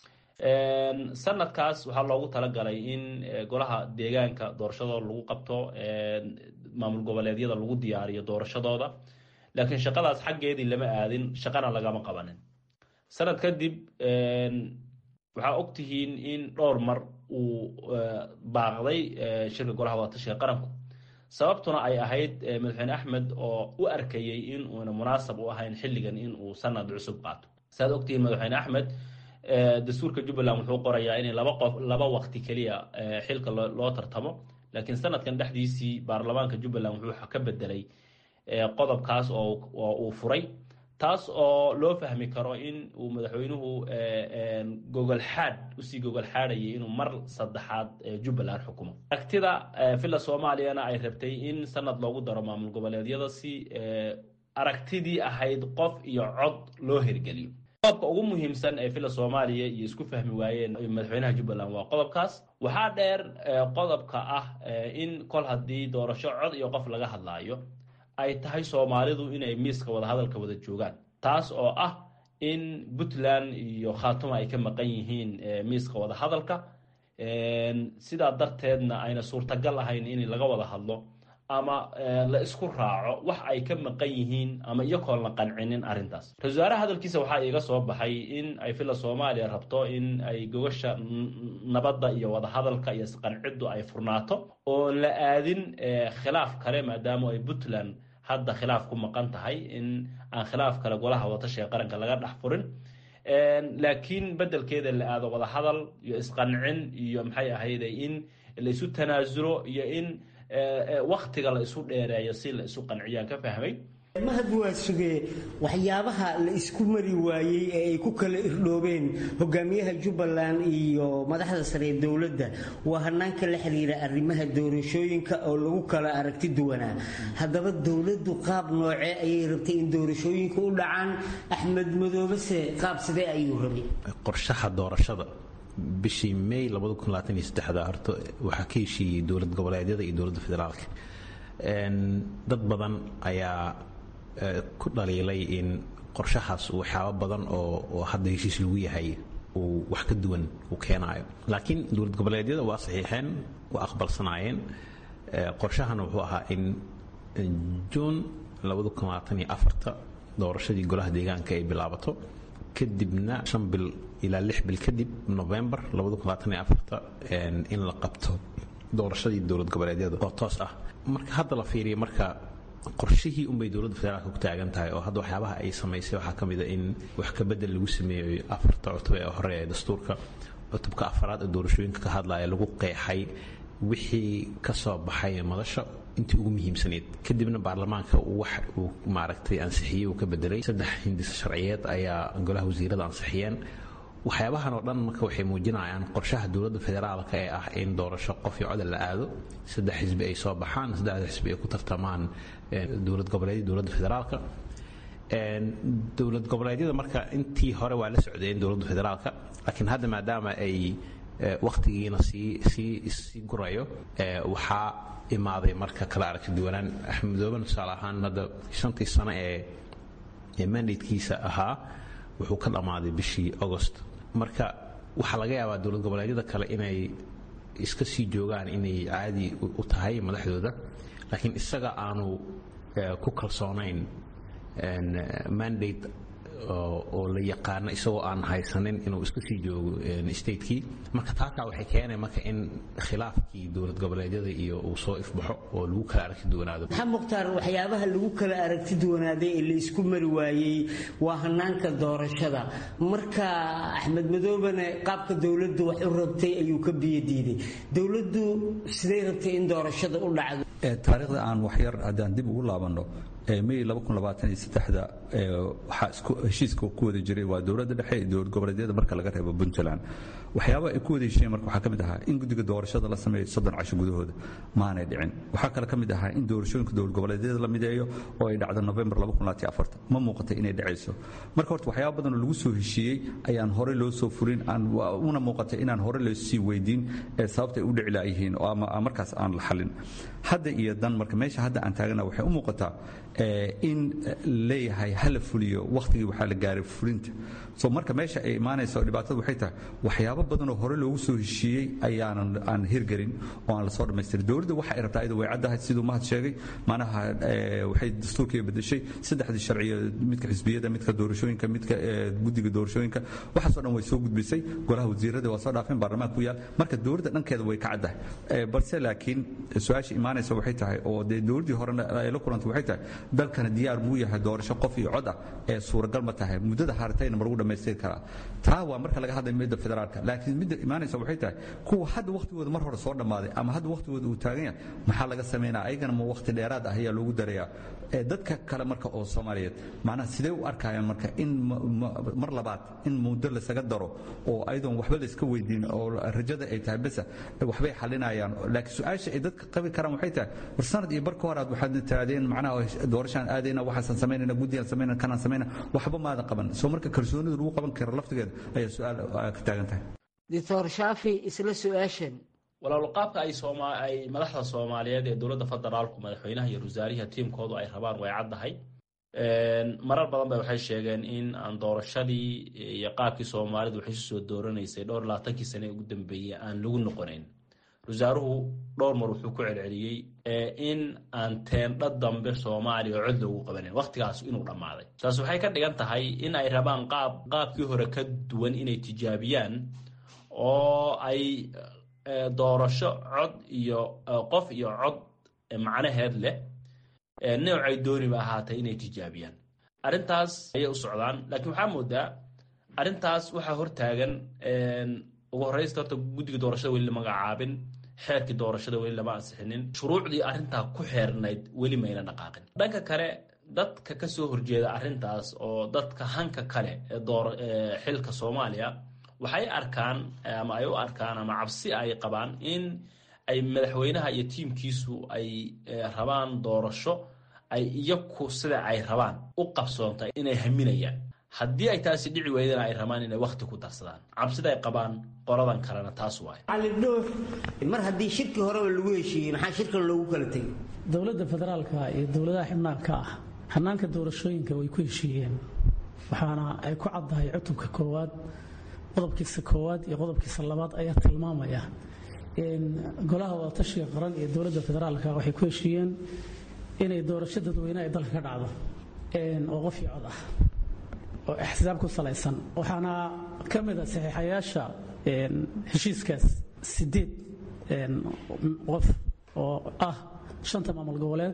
sanadkaas waxaa loogu talagalay in golaha deegaanka doorashadooda lagu qabto maamul goboleedyada lagu diyaariyo doorashadooda laakiin shaqadaas xaggeedii lama aadin shaqana lagama qabanin. sanad kadib waxaa ogtihiin in dhowr mar uu baaqday shirka golaha wadatashiga qaranku sababtuna ay ahayd madaxweyne Axmed oo u arkayay in uuna munaasab u ahayn xilligan in uu sanad cusub qaato. saad ogtihiin madaxweyne Axmed dastuurka Jubbaland wuxuu qorayaa in laba qof laba waqti kaliya xilka loo tartamo laakiin sanadkan dhexdiisii baarlamaanka Jubbaland wuxuu ka bedelay qodobkaas oo uu furay taas oo loo fahmi karo in uu madaxweynuhu gogol xaad u sii gogol xaadayay inuu mar saddexaad Jubbaland xukumo. aragtida fila Soomaaliyana ay rabtay in sanad loogu daro maamul goboleedyada si aragtidii ahayd qof iyo cod loo hirgeliyo. qodobka ugu muhiimsan ee fila Soomaaliya iyo isku fahmi waayeen madaxweynaha Jubbaland waa qodobkaas. waxaa dheer qodobka ah in kol haddii doorasho cod iyo qof laga hadlaayo ay tahay Soomaalidu inay miiska wada hadalka wada joogaan taas oo ah in Puntland iyo Khaatuma ay ka maqan yihiin miiska wada hadalka sidaa darteedna ayna suurtagal ahayn in laga wada hadlo ama la isku raaco wax ay ka maqan yihiin ama iyagoo la qancinin arrintaas. ra-iisul wasaaraha hadalkiisa waxaa iiga soo baxay in ay fila Soomaaliya rabto in ay gogasha nabadda iyo wada hadalka iyo isqanciddu ay furnaato oo la aadin khilaaf kale maadaama ay Puntland hadda khilaaf ku maqan tahay in aan khilaaf kale golaha wadatashiga qaranka laga dhex furin laakiin bedelkeeda la aado wada hadal iyo isqancin iyo maxay ahayd in la isu tanaasulo iyo in waqtiga la isu dheereeyo si la isu qanciyaan ka fahmay. mahad waa sugee waxyaabaha la isku mari waayey ee ay ku kala irdhoobeen hogaamiyaha Jubbaland iyo madaxda sare ee dowladda waa hanaanka la xiriira arrimaha doorashooyinka oo lagu kala aragti duwanaa. haddaba dowladdu qaab noocee ayay rabtay in doorashooyinka u dhacaan? Axmed Madoobe se qaab sidee ayuu rabay? qorshaha doorashada bishii May laba kun iyo labaatan iyo saddex horta waxaa ka heshiiyey dowlad goboleedyada iyo dowladda federaalka. dad badan ayaa ku dhaliilay in qorshahaas waxyaabo badan oo oo hadda heshiis lagu yahay uu wax ka duwan u keenayo laakiin dowlad goboleedyada waa saxiixeen waa aqbalsanaayeen. qorshahana wuxuu ahaa in June laba kun iyo labaatan iyo afar doorashadii golaha deegaanka ay bilaabato kadibna shan bil ilaa lix bil kadib November laba kun iyo labaatan iyo afar in la qabto doorashadii dowlad goboleedyada oo toos ah marka hadda la fiiriyo marka qorshihii unbay dowladda federaalka ku taagan tahay oo hadda waxyaabaha ay samaysay waxaa ka mid a in wax ka bedel lagu sameeyo afarta cutub ee hore ee dastuurka cutubka afaraad ee doorashooyinka ka hadlaya lagu qeexay wixii ka soo baxay madasha intii ugu muhiimsaneed kadibna baarlamaanka wax uu maaragtay ansixiyey uu ka bedelay saddex hindis sharciyeed ayaa golaha wasiirada ansixiyeen waxyaabahan oo dhan marka waxay muujinayaan qorshaha dowladda federaalka ee ah in doorasho qof iyo cod la aado saddex xisbi ay soo baxaan saddexda xisbi ay ku tartamaan dowlad goboleedyada dowladda federaalka dowlad goboleedyada marka intii hore waa la socdeen dowladda federaalka laakiin hadda maadaama ay waqtigiina sii sii sii gurayo waxaa imaaday marka kala aragti duwanaan axmed madoobe tusaale ahaan hadda shantii sano ee mandatekiisa ahaa wuxuu ka dhammaaday bishii agost marka waxaa laga yaabaa dowlad goboleedyada kale inay iska sii joogaan inay caadi u tahay madaxdooda laakiin isaga aanu ku kalsoonayn mandate oo la yaqaano isagoo aan haysanin inuu iska sii joogo statekii marka taataa waxay keenay marka in khilaafkii dowlad goboleedyada iyo uu soo ifbaxo oo lagu kala aragti duwanaado maxamed mukhtaar waxyaabaha lagu kala aragti duwanaaday ee la isku mari waayey waa hanaanka doorashada marka axmed madoobena qaabka dowladdu wax u rabtay ayuu ka biyo diiday dowladdu siday rabtay in doorashada u dhacdo taariikhda aan waxyar haddaan dib ugu laabanno may waxaa isku heshiiska ku wada jiray waa dowladda dhexe iyo dowlad goboleedyada marka laga reebo puntland waxyaabaha ay ku wada heshiiyeen marka waxaa ka mid ahaa in guddiga doorashada la sameeyo soddon casho gudahooda maanay dhicin waxaa kale ka mid ahaa in doorashooyinka dowlad goboleedyada la mideeyo oo ay dhacdo november ma muuqata inay dhacayso marka horta waxyaaba badan oo lagu soo heshiiyey ayaan hore loo soo furin una muuqata inaan hore loo sii weydiin sababta ay u dhici laayihiin oo ama markaas aan la xalin hadda iyo dan marka meesha hadda aan taagana waxay u muuqataa in leeyahay hala fuliyo waqtigii waxaa la gaaray fulinta soo marka meesha ay imaanayso dhibaatada waxay tahay waxyaabo badan oo hore loogu soo heshiiyey ayaanan aan hirgelin oo aan la soo dhamaystirin dowladda waxa ay rabtaa iyadoo way caddahay siduu mahad sheegay macnaha waxay dastuurkii bedeshay saddexdii sharciyo midka xisbiyada midka doorashooyinka midka guddiga doorashooyinka waxaasoo dhan way soo gudbisay golaha wasiirada waa soo dhaafeen baarlamaanka ku yaal marka dowladda dhankeeda way ka caddahay balse laakiin su-aasha imaanaysa waxay tahay oo dee dowladdii horena ay la kulantay waxay tahay dalkana diyaar muu yahay doorasho qof iyo cod ah ee suuragal ma tahay muddada haartayna ma lagu dhammaystiri karaa taa waa marka laga hadlay midda federaalka laakiin midda imaanaysa waxay tahay kuwa hadda waqtigooda mar hore soo dhammaaday ama hadda waqtigooda uu taagan yahay maxaa laga samaynaa ayagana ma waqti dheeraad ah ayaa loogu darayaa dadka kale marka oo soomaaliyeed macnaha sidee u arkayaan marka in mar labaad in muddo lasaga daro oo ayadoon waxba la iska weydiin oo rajada ay tahay besa waxbay xalinayaan laakiin su-aasha ay dadka qabi karaan waxay tahay war sanad iyo barka horaad waxaad taadeen macnaha doorashaan aadayna waxaasan samaynayna guddiyaan samaynayna kanaan samaynayna waxba maadan qaban soo marka kalsoonida lagu qaban karo laftigeeda ayaa su-aal ka taagan tahay doctor shaafi isla su-aashan walaal qaabka ay sooma ay madaxda Soomaaliyeed ee dowladda federaalku madaxweynaha iyo wasaariyaha tiimkoodu ay rabaan way caddahay een marar badan bay waxay sheegeen in aan doorashadii iyo qaabkii Soomaalidu waxay soo dooranaysay dhowr labaatankii sano ugu dambeeyay aan lagu noqonayn wasaaruhu dhowr mar wuxuu ku celceliyay in aan teendha dambe Soomaaliya cod loogu qabanin waqtigaas inuu dhamaaday taas waxay ka dhigan tahay in ay rabaan qaab qaabkii hore ka duwan inay tijaabiyaan oo ay doorasho cod iyo qof iyo cod macnaheed leh noocay dooniba ahaatay inay tijaabiyaan arrintaas ayay u socdaan laakiin waxaa moodaa arrintaas waxaa hortaagan ugu horreysta horta guddiga doorashada weli lama magacaabin xeerkii doorashada weli lama ansixinin shuruucdii arrintaa ku xeernayd weli mayna dhaqaaqin dhanka kale dadka ka soo horjeeda arrintaas oo dadka hanka kale ee door xilka Soomaaliya waxay arkaan ama ay u arkaan ama cabsi ay qabaan in ay madaxweynaha iyo tiimkiisu ay rabaan doorasho ay iyagu sida ay rabaan u qabsoonta inay haminayaan haddii ay taasi dhici weydana ay rabaan inay waqti ku darsadaan cabsida ay qabaan qoladan kalena taas waay cali dhoof mar haddii shirki hore lagu heshiiyey maxaa shirkan loogu kala tegay dowladda federaalka iyo dowladaha xubnaanka ah hanaanka doorashooyinka way ku heshiiyeen waxaana ay ku caddahay cutubka koowaad qodobkiisa koowaad iyo qodobkiisa labaad ayaa tilmaamaya in golaha wadatashiga qaran iyo dowladda federaalka waxay ku heshiiyeen inay doorasho dadweyne ay dalka ka dhacdo oo qof iyo cod ah oo ixtisaab ku salaysan waxaana ka mid ah saxiixayaasha heshiiskaas sideed qof oo ah shanta maamul goboleed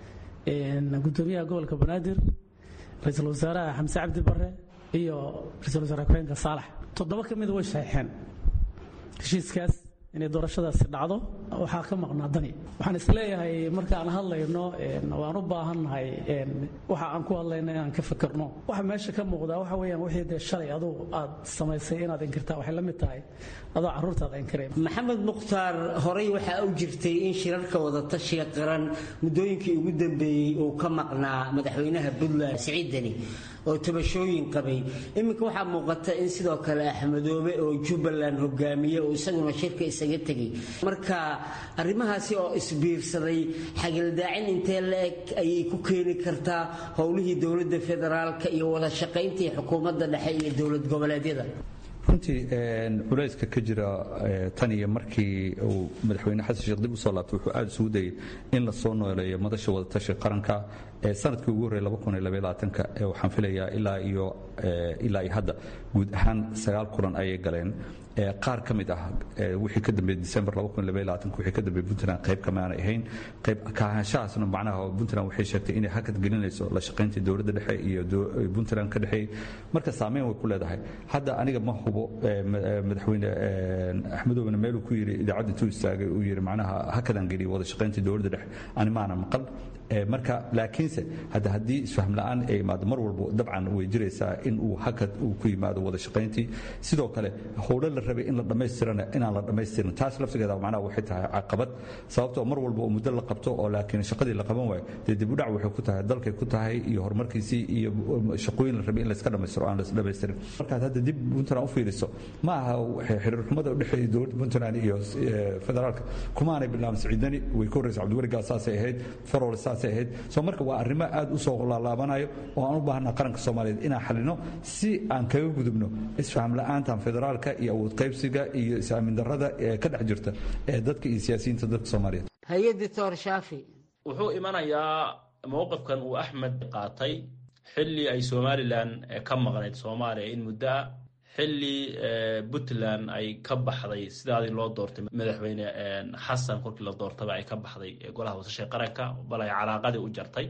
gudoomiyaha gobolka banaadir ra-iisul wasaaraha xamse cabdi bare iyo ra-iisul wasaare ku-xigeenka saalax toddoba ka mid way saxiixeen heshiiskaas inay doorashadaasi dhacdo waxaa ka maqnaa dani waxaan isleeyahay markaan hadlayno waan u baahannahay waxa aan ku hadlayno inaan ka fikirno waxa meesha ka muuqda waxa weeyaan wixii dee shalay aduu aad samaysay inaad inkirtaa waxay la mid tahay adoo carruurtaada inkireen maxamed mukhtaar horey waxaa u jirtay in shirarka wadatashiga qaran muddooyinkii ugu dambeeyey uu ka maqnaa madaxweynaha puntland siciid deni oo tabashooyin qabay iminka waxaa muuqata in sidoo kale axmedoobe oo jubbaland hogaamiye oo isaguna shirka isaga tegay marka arrimahaasi oo isbiirsaday xagildaacin intee la-eg ayay ku keeni kartaa howlihii dowladda federaalka iyo wada shaqayntii xukuumadda dhexe iyo dowlad goboleedyada runtii culayska ka jira tan iyo markii uu madaxweyne xasan sheekh dib u soo laabtay wuxuu aada isugu dayay in la soo nooleeyo madasha wadatashi qaranka sanadkii ugu horreeyay laba kun iyo labaiyo labaatanka waxaan filayaa ilaa iyo ilaa iyo hadda guud ahaan sagaal kulan ayay galeen qaar ka mid ah wixii ka dambeeyay December laba kun iyo labaiyo labaatanka wixii ka dambeeyay Puntland qayb kama aanay ahayn qayb ka ahaanshahaasna macnaha Puntland waxay sheegtay inay hakad gelinayso la shaqaynta dowladda dhexe iyo Puntland ka dhexe marka saameyn way ku leedahay hadda aniga ma hubo madaxweyne axmedoobe meel uu ku yiri idaacadda intuu istaagay uu yiri macnaha hakadan geliyo wada shaqaynta dowladda dhexe ani maana maqal marka laakiinse hadda haddii isfaham la'aan ay imaado mar walba dabcan way jiraysaa in uu hakad uu ku yimaado wada shaqayntii sidoo kale howlo la rabay in la dhammaystirana inaan la dhammaystirin taas laftigeeda macnaha waxay tahay caqabad sababtoo mar walba oo muddo la qabto oo laakiin shaqadii la qaban waayo dee dib u dhac waxay ku tahay dalkay ku tahay iyo horumarkiisii iyo shaqooyin la rabay in la iska dhammaystiro aan la is dhammaystirin markaad hadda dib Puntland u fiiriso ma aha xiriir xumada u dhexeeya dowladda Puntland iyo federaalka kumaanay bilaabin siciidani way ka horreysay cabdiweli gaasaasay ahayd farol ahayd soo marka waa arrimo aad u soo laalaabanayo oo aan u baahnaa qaranka Soomaaliyeed inaan xalino si aan kaga gudubno isfaham la'aanta federaalka iyo awood qaybsiga iyo isaamin darrada ee ka dhex jirta ee dadka iyo siyaasiyiinta dadka Soomaaliyeed hay'adda Doctor Shaafi wuxuu imanayaa mowqifkan uu Axmed qaatay xilli ay Somaliland ka maqnayd Soomaaliya in muddo xilli Puntland ay ka baxday sidaadii loo doortay madaxweyne xasan kolkii la doortay ay ka baxday golaha wadashaqeynta qaranka bal ay calaaqadii u jartay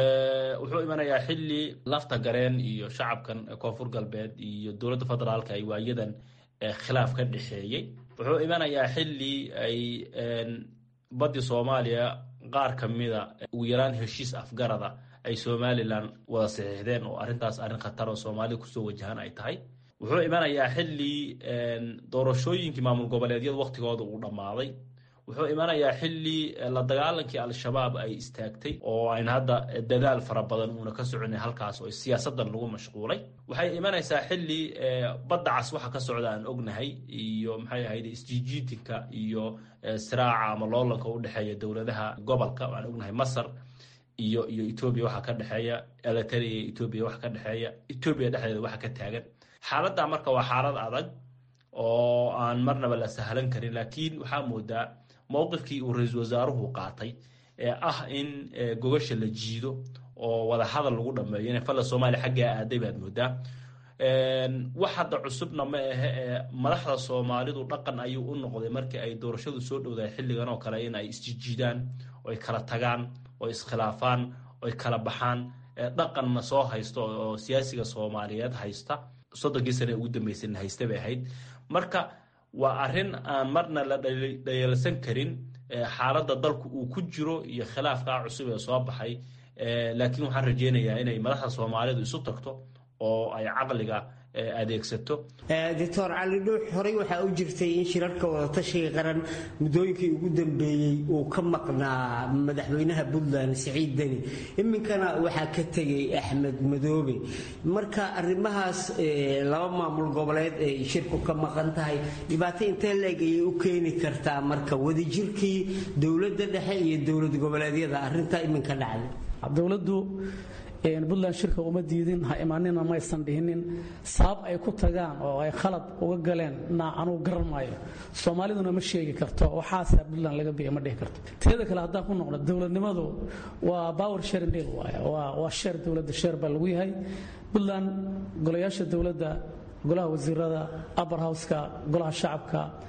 wuxuu imanayaa xilli lafta gareen iyo shacabkan koonfur galbeed iyo dowladda federaalka ay waayadan khilaaf ka dhaxeeyay wuxuu imanayaa xilli ay badda Soomaaliya qaar kamida ugu yaraan heshiis afgarada ay Somaliland wada saxiixdeen oo arintaas arin khatar oo Soomaaliya ku soo wajahan ay tahay wuxuu imanayaa xilli doorashooyinkii maamul goboleedyada waqtigooda uu dhammaaday wuxuu imanayaa xilli la dagaalankii al-shabaab ay istaagtay oo ayna hadda dadaal fara badan uuna ka soconay halkaas oo siyaasadan lagu mashquulay waxay imanaysaa xilli badda cas waxa ka socda aan ognahay iyo maxay ahayd isjiijiidinka iyo siraaca ama loolanka u dhexeeya dowladaha gobolka aan ognahay Masar iyo iyo Ethiopia waxa ka dhaxeeya Eritrea iyo Ethiopia waxa ka dhaxeeya Ethiopia dhexdeeda waxa ka taagan xaaladda marka waa xaalad adag oo aan marnaba la sahlan karin laakiin waxa moodaa mowqifkii uu ra'iisul wasaaruhu qaatay ee ah in gogasha la jiido oo wada hadal lagu dhameeyo in fala Soomaaliya xagga aaday baad moodaa een waxa cusubna ma aha madaxda Soomaalidu dhaqan ayuu u noqday markii ay doorashadu soo dhowdahay xilligan oo kale in ay isjiidaan oo ay kala tagaan oo iskhilaafaan oo ay kala baxaan dhaqan ma soo haysto oo siyaasiga Soomaaliyeed haysta soddon sano ugu dambeysay haysta bay ahayd marka waa arin aan marna la dhayalsan karin xaaladda dalku uu ku jiro iyo khilaafka cusub ee soo baxay laakiin waxaan rajeynayaa inay madaxda Soomaalidu isu tagto oo ay caqliga adeegsato Doctor Ali Dhuux horey waxa uu jirtay in shirarka wada tashiga qaran muddooyinkii ugu dambeeyay uu ka maqnaa madaxweynaha Puntland Siciid Deni iminkana waxa ka tagay Axmed Madoobe marka arrimahaas laba maamul goboleed ee shirku ka maqan tahay dhibaato intee leeg ay u keeni kartaa marka wadajirkii dowladda dhexe iyo dowlad goboleedyada arrinta iminka dhacday dowladdu Puntland shirka uma diidin ha imaanina ma aysan dhihinin sabab ay ku tagaan oo ay khalad uga galeen na anu garanayo Soomaaliduna ma sheegi karto waxaas Puntland laga biyo ma dhihi karto teeda kale haddaan ku noqdo dowladnimadu waa power sharing deal waa waa share dowladda share baa lagu yahay Puntland golayaasha dowladda golaha wasiirada upper house-ka golaha shacabka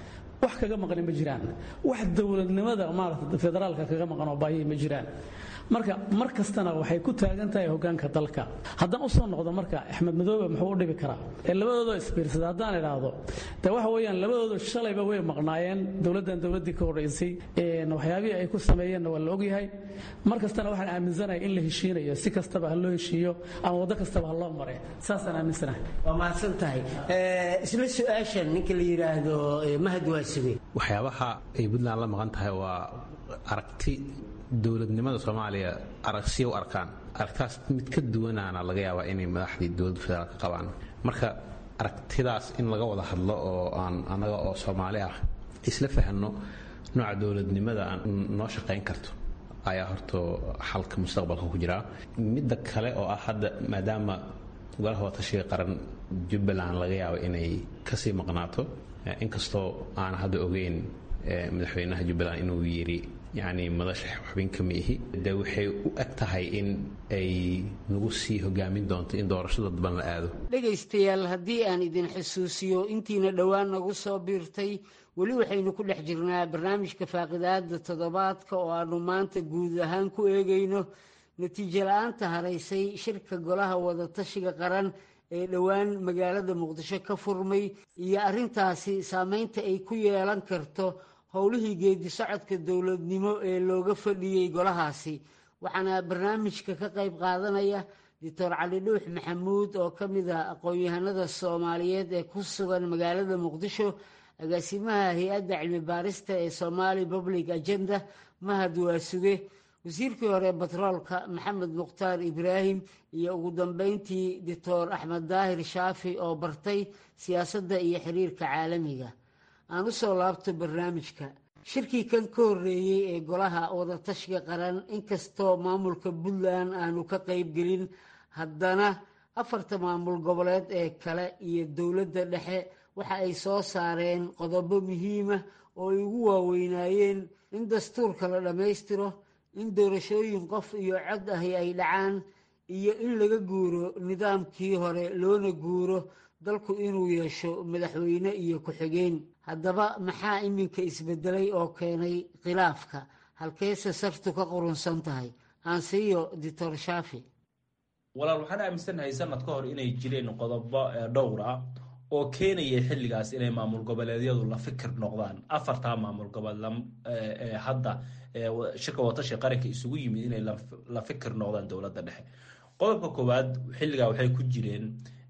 wax kaga maqan ma jiraan, wax dowladnimada maaragtay federaalka kaga maqan oo baayay ma jiraan. marka mar kastana waxay ku taagan tahay hoggaanka dalka. haddaan u soo noqdo marka Axmed Madoobe muxuu u dhibi karaa ee labadooda isbiirsada haddaan idhaahdo de waxa weeyaan labadooda shalayba way maqnaayeen dowladdan dowladdii ka horreysay waxyaabihii ay ku sameeyeenna waa la ogyahay. mar kastana waxaan aaminsanahay in la heshiinayo si kastaba ha loo heshiiyo ama waddo kastaba ha loo mare saasaan aaminsanahay. waa mahadsan tahay. isla su-aashan ninka la yidhaahdo Mahad Waasibe, waxyaabaha ay Puntland la maqan tahay waa aragti dowladnimada Soomaaliya aragsiyo u arkaan. aragtaas mid ka duwanaana laga yaabaa inay madaxdii dowladda federaalka qabaan. marka aragtidaas in laga wada hadlo oo aan anaga oo Soomaali ah isla fahanno nooca dowladnimada aan noo shaqayn karto ayaa horto xalka mustaqbalka ku jira. midda kale oo ah hadda maadaama golaha wadatashiga qaran Jubbaland laga yaabo inay kasii maqnaato, inkastoo aan hadda ogeyn madaxweynaha Jubbaland inuu yiri يعني مدشح xubin ka mihi de waxay u eg tahay in ay nagu sii hogaamin doonto in doorashada dadban la aado. dhegaystayaal haddii aan idin xusuusiyo intiina dhowaan nagu soo biirtay weli waxaynu ku dhex jirnaa barnaamijka faaqidaada toddobaadka oo aanu maanta guud ahaan ku eegayno natiijo la-aanta haraysay shirka golaha wadatashiga qaran ee dhowaan magaalada Muqdisho ka furmay iyo arrintaasi saameynta ay ku yeelan karto howlihii geedi socodka dowladnimo ee looga fadhiyey golahaasi. waxaana barnaamijka ka qayb qaadanaya Doctor Cali Dhuux Maxamuud oo ka mid ah aqoon-yahanada Soomaaliyeed ee ku sugan magaalada Muqdisho, agaasimaha hay-adda cilmi baarista ee Somali Public Agenda Mahad Waasuge, wasiirkii hore batroolka Maxamed Mukhtaar Ibraahim, iyo ugu dambeyntii Doctor Axmed Daahir Shaafi oo bartay siyaasadda iyo xiriirka caalamiga. aan u soo laabto barnaamijka. shirkii kan ka horreeyey ee golaha wadatashiga qaran inkastoo maamulka Puntland aanu ka qayb gelin, haddana afarta maamul goboleed ee kale iyo dowladda dhexe waxa ay soo saareen qodobo muhiima oo ay ugu waaweynaayeen in dastuurka la dhammaystiro, in doorashooyin qof iyo cod ahi ay dhacaan, iyo in laga guuro nidaamkii hore loona guuro dalku inuu yeesho madaxweyne iyo ku-xigeen. haddaba maxaa iminka isbedelay oo keenay khilaafka? halkeese sartu ka qurunsan tahay? aansiiyo Doctor Shaafi. walaal waxaan aaminsanahay sanad ka hor inay jireen qodobo dhowr ah oo keenaya xilligaas inay maamul goboleedyadu la fikir noqdaan. afarta maamul goboleed ee hadda shirka wadatashiga qaranka isugu yimid inay la fikir noqdaan dowladda dhexe. qodobka koowaad xilligaa waxay ku jireen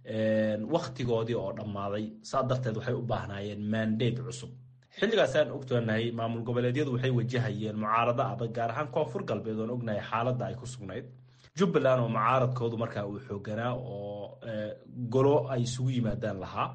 waqtigoodii oo dhammaaday, saa darteed waxay u baahnaayeen mandate cusub. xilligaasaan ogtoonahay maamul goboleedyadu waxay wajahayeen mucaarado adag, gaar ahaan koonfur galbeed oon ognahay xaaladda ay ku sugnayd. Jubbaland oo mucaaradkoodu markaa uu xooganaa oo golo ay isugu yimaadaan lahaa,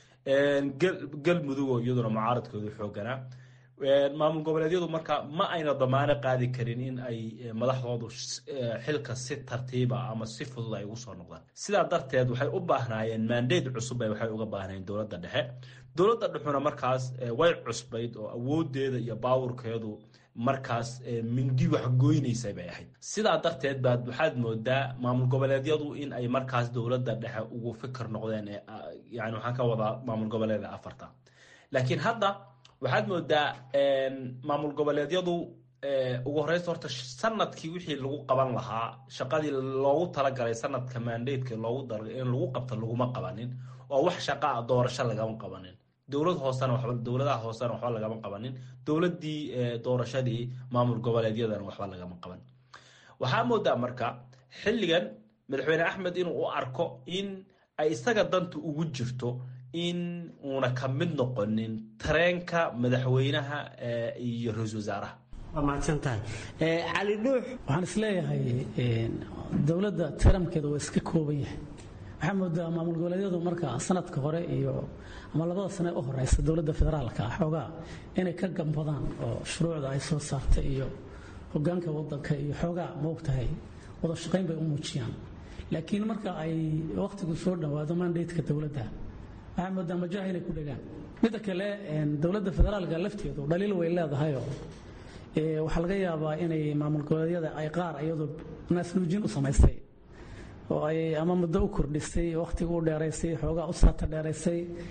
galmudug oo iyaduna mucaaradkoodu xooganaa. maamul goboleedyadu marka ma ayna damaano qaadi karin in ay madaxdoodu xilka si tartiiba ama si fudud ay ugu soo noqdaan. sidaa darteed waxay u baahnaayeen mandate cusub ay waxay uga baahnayeen dowladda dhexe. dowladda dhexuna markaas way cusbayd oo awoodeeda iyo baawurkeedu markaas mindi wax goynaysay bay ahayd. sidaa darteed baad waxaad moodaa maamul goboleedyadu in ay markaas dowladda dhexe ugu fikir noqdeen, yani waxaan ka wadaa maamul goboleeda afarta. laakiin hadda waxaad moodaa maamul goboleedyadu ugu horeysta horta sanadkii wixii lagu qaban lahaa, shaqadii loogu talagalay sanadka mandateka loogu daray in lagu qabto laguma qabanin, oo wax shaqa doorasho lagama qabanin. dowlad hoosena waxba dowladaha hoosena waxba lagama qabanin, dowladii doorashadii maamul goboleedyadana waxba lagama qaban. waxaa moodaa marka xilligan madaxweyne Axmed inuu u arko in ay isaga dantu ugu jirto in uuna ka mid noqonin tareenka madaxweynaha iyo ra'iisul wasaaraha. waa mahadsan tahay. Cali Dhuux, waxaan isleeyahay dowladda taramkeeda waa iska kooban yahay. waxaa moodaa maamul goboleedyadu marka sanadka hore iyo ama labada sano u horeysa dowladda federaalka xoogaa inay ka gambadaan oo shuruucda ay soo saartay iyo hoggaanka waddanka iyo xoogaa moogtahay wada shaqayn bay u muujiyaan. laakiin marka ay waqtigu soo dhawaado mandateka dowladda waxaa moodaa majaha inay ku dhegaan. midda kale dowladda federaalka lafteedu dhaliil way leedahay oo waxaa laga yaabaa inay maamul goboleedyada ay qaar iyadoo naasnuujin u samaysay oo ay ama muddo u kordhisay, waqtiga u dheeraysay, xoogaa u saata dheeraysay,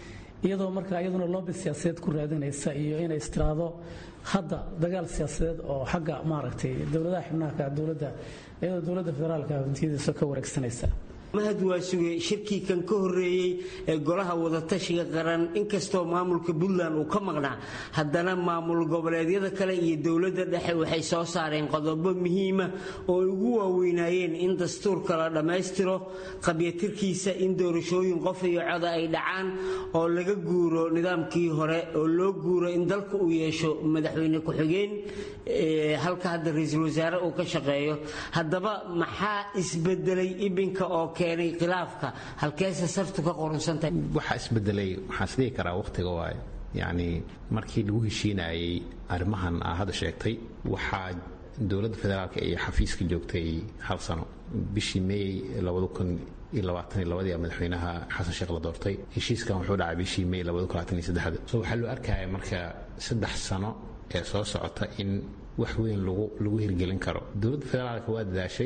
iyadoo markaa iyaduna loobi siyaasadeed ku raadinaysa iyo inay istiraado hadda dagaal siyaasadeed oo xagga maaragtay dowladaha xubnaha dowladda iyadoo dowladda federaalka hantiyadiisa ka wareegsanaysa. mahad waa sugay shirkii kan ka horeeyey ee golaha wadatashiga qaran inkastoo maamulka Puntland uu ka maqnaa haddana maamul goboleedyada kale iyo dowladda dhexe waxay soo saareen qodobo muhiim ah oo ugu waaweynayeen in dastuurka la dhammaystiro qabyatirkiisa in doorashooyin qof iyo cod ay dhacaan oo laga guuro nidaamkii hore oo loo guuro in dalka uu yeesho madaxweyne ku-xigeen ee halka hadda ra'iisul wasaare uu ka shaqeeyo. haddaba maxaa isbedelay ibinka oo keenay khilaafka halkeesa sartu ka qoransantahay? waxa isbedelay waxaan isdhihi karaa waqtiga waaye yacni markii lagu heshiinayay arrimahan aa hadda sheegtay waxaa dowladda federaalka iyo xafiiska joogtay hal sano bishii May labada kun iyo labaatan iyo labadii madaxweynaha xasan sheekh la doortay. heshiiskan wuxuu dhacay bishii May labada kun iyo labaatan iyo saddex soo waxaa loo arkaya marka saddex sano ee soo socota in wax weyn lagu lagu hirgelin karo. dowladda federaalka waa dadaashay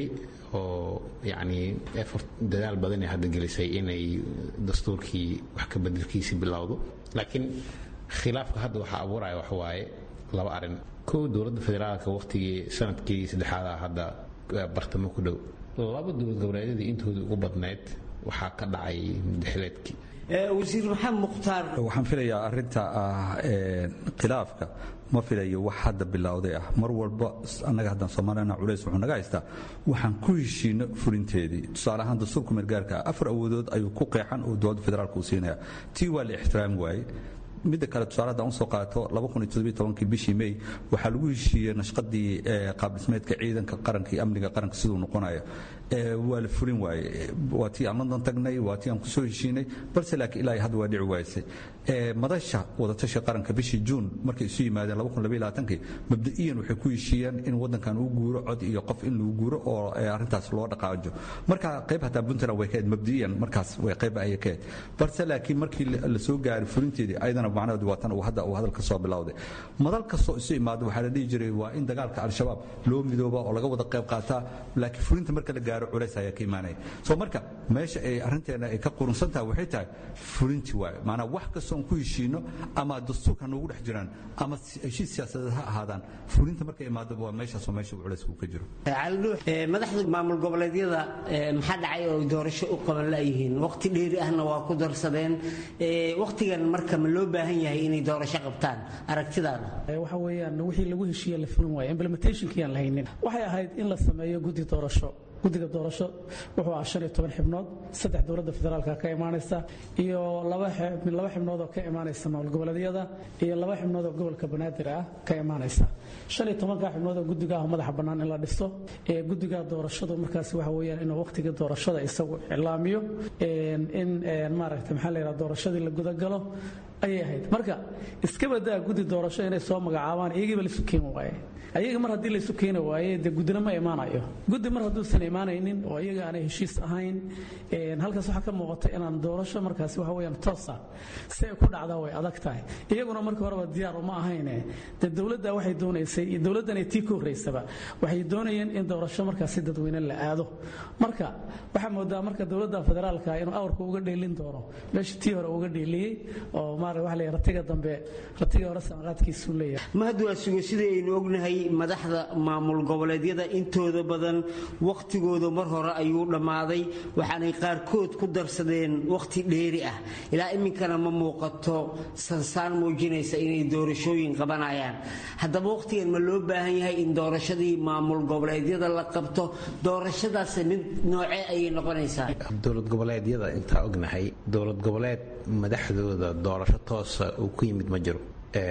oo yacni effort dadaal badan ay hadda gelisay inay dastuurkii wax ka bedelkiisa bilowdo, laakiin khilaafka hadda waxa abuuraya wax waaye laba arrin. kow, dowladda federaalka waqtigii sanadkii saddexaad hadda bartamo ku dhow laba dowlad goboleedyadii intooda ugu badnayd waxaa ka dhacay madaxweydkii wasiir maxamed mukhtaar. waxaan filayaa arrinta ah khilaafka ma filayo wax hadda bilowday ah. mar walba annaga haddaan soomaaliyana culays wuxuu naga haystaa waxaan ku heshiino fulinteedii. tusaale ahaan dastuurka meelgaarka afar awoodood ayuu ku qeexan oo dowladda federaalka uu siinaya. tii waa la ixtiraami waayey. midda kale tusaale haddaan usoo qaato laba kun iyo toddobiyo tobankii bishii May waxaa lagu heshiiyey nashqadii qaabdhismeedka ciidanka qaranka iyo amniga qaranka siduu noqonayo. waa la fulin waaye. waa tii aan London tagnay, waa tii aan kusoo heshiinay, balse laakiin ilaa hadda waa dhici waysay. madasha wadatashiga qaranka bishii Juun markay isu yimaadeen laba kun iyo labayo labaatankii mabda'iyan waxay ku heshiiyeen in wadankan uu guuro cod iyo qof in lagu guuro oo arrintaas loo dhaqaajo. marka qayb hataa Puntland way ka mabda'iyan markaas way qayb ay ka balse laakiin markii la soo gaaray fulinteedii ayadana macnaheedu waa tan uu hadda uu hadalka soo bilowday. madal kastoo isu imaado waxaa la dhihi jiray waa in dagaalka al-shabaab loo midooba oo laga wada qayb qaataa, laakiin fulinta marka la gaaro culays ayaa ka imaanaya. soo marka meesha ay arrinteena ay ka qurunsan tahay waxay tahay fulinti waaye. maanaa wax kastoo ku heshiino ama dastuurka noogu dhex jiraan ama heshiis siyaasadeed ha ahaadaan, fulinta marka imaado waa meeshaasoo meesha culaysku ka jiro. madaxda maamul goboleedyada maxaa dhacay oo doorasho u qaban la'yihiin? waqti dheeri ahna waa ku darsadeen. waqtigan marka ma loo baahan yahay inay doorasho qabtaan aragtidaada? waxa weeyaan wixii lagu heshiiyey la fulin waayo, implementationkii aan lahaynin. waxay ahayd in la sameeyo guddi doorasho. guddiga doorasho wuxuu ahaa shan iyo toban xibnood, saddex dowladda federaalka ka imaanaysa iyo laba laba xibnood oo ka imaanaysa maamul goboleedyada iyo laba xibnood oo gobolka Banaadir ah ka imaanaysa. shan iyo tobanka xibnood oo guddiga ah madaxa bannaan in la dhiso. ee guddiga doorashadu markaas waxa weeyaan inuu waqtiga doorashada isagu ilaamiyo in maaragtay maxaa la yiraahdaa doorashadii la guda galo ayay ahayd. marka iska badaa guddi doorasho inay soo magacaabaan iyagiiba la sukeen waaye. ayaga mar haddii la isu keeni waaye dee guddina ma imaanayo. guddi mar hadduusan imaanaynin oo iyaga aanay heshiis ahayn, halkaas waxaa ka muuqata inaan doorasho markaas waxa weeyaan toosa si ay ku dhacdaa way adag tahay. iyaguna markii horeba diyaar uma ahayne dee dowladda waxay doonaysay iyo dowladdan ay tii ka horreysaba waxay doonayeen in doorasho markaasi dadweyne la aado. marka waxaa moodaa marka dowladda federaalka inuu awrka uga dheelin doono meeshii tii hore uga dheeliyey oo maarag waxa la yidhaha ratiga dambe ratiga hore sanqaadkiisu leeyahay. mahad waa sugo sidii aynu ognahay madaxda maamul goboleedyada intooda badan waqtigooda mar hore ayuu dhammaaday, waxaanay qaarkood ku darsadeen waqti dheeri ah. ilaa iminkana ma muuqato sansaan muujinaysa inay doorashooyin qabanayaan. haddaba waqtigan ma loo baahan yahay in doorashadii maamul goboleedyada la qabto? doorashadaas mid noocee ayay noqonaysaa? dowlad goboleedyada intaa ognahay dowlad goboleed madaxdooda doorasho toosa uu ku yimid ma jiro.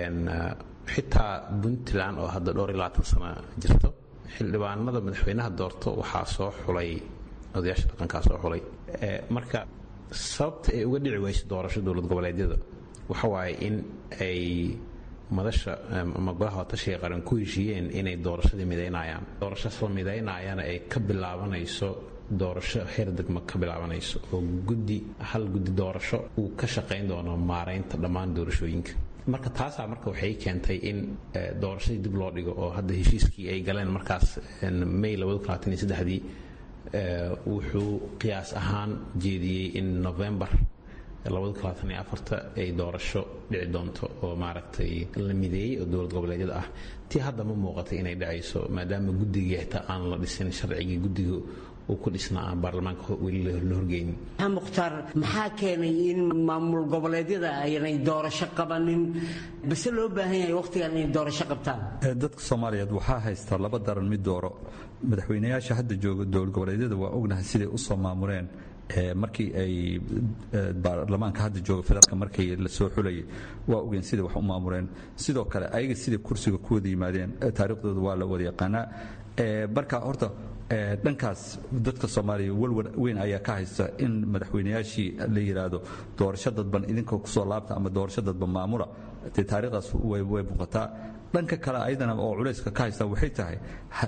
xitaa Puntland oo hadda dhowr iyo labaatan sano jirto xildhibaanada madaxweynaha doorto waxaa soo xulay odayaasha dhaqankaa soo xulay. marka sababta ay uga dhici wayso doorasho dowlad goboleedyada waxa waaye in ay madasha ama golaha watashiga qaran ku heshiiyeen inay doorashadii midaynayaan. doorashada midaynaayana ay ka bilaabanayso doorasho heer degmo ka bilaabanayso oo guddi hal guddi doorasho uu ka shaqayn doono maaraynta dhammaan doorashooyinka. marka taasaa marka waxay keentay in doorashadii dib loo dhigo oo hadda heshiiskii ay galeen markaas May labada kun iyo labaatan iyo saddex wuxuu qiyaas ahaan jeediyey in November labada kun labaatan iyo afarta ay doorasho dhici doonto oo maaragtay la mideeyey oo dowlad goboleedyada ah tii hadda ma muuqatay inay dhacayso maadaama guddigii xitaa aan la dhisin sharcigii guddiga uu ku dhisnaa aan baarlamaanka weli la horgeynin. mukhtaar maxaa keenay in maamul goboleedyada aynay doorasho qabanin base loo baahan yahay waqtigan inay doorasho qabtaan? dadka soomaaliyeed waxaa haysta laba daran mid dooro. madaxweynayaasha hadda jooga dowlad goboleedyada waa ognahay siday u soo maamuleen markii ay baarlamaanka hadda jooga federaalka markii la soo xulayay waa ogeen sida wax u maamureen sidoo kale ayaga sida kursiga ku wada yimaadeen taariikhdooda waa la wada yaqaanaa marka horta dhankaas dadka Soomaaliya walwal weyn ayaa ka haysta in madaxweynayaashii la yiraahdo doorasho dadban idinka ku soo laabta ama doorasho dadban maamula taariikhdaas way way muuqataa dhanka kale ayadana oo culayska ka haysta waxay tahay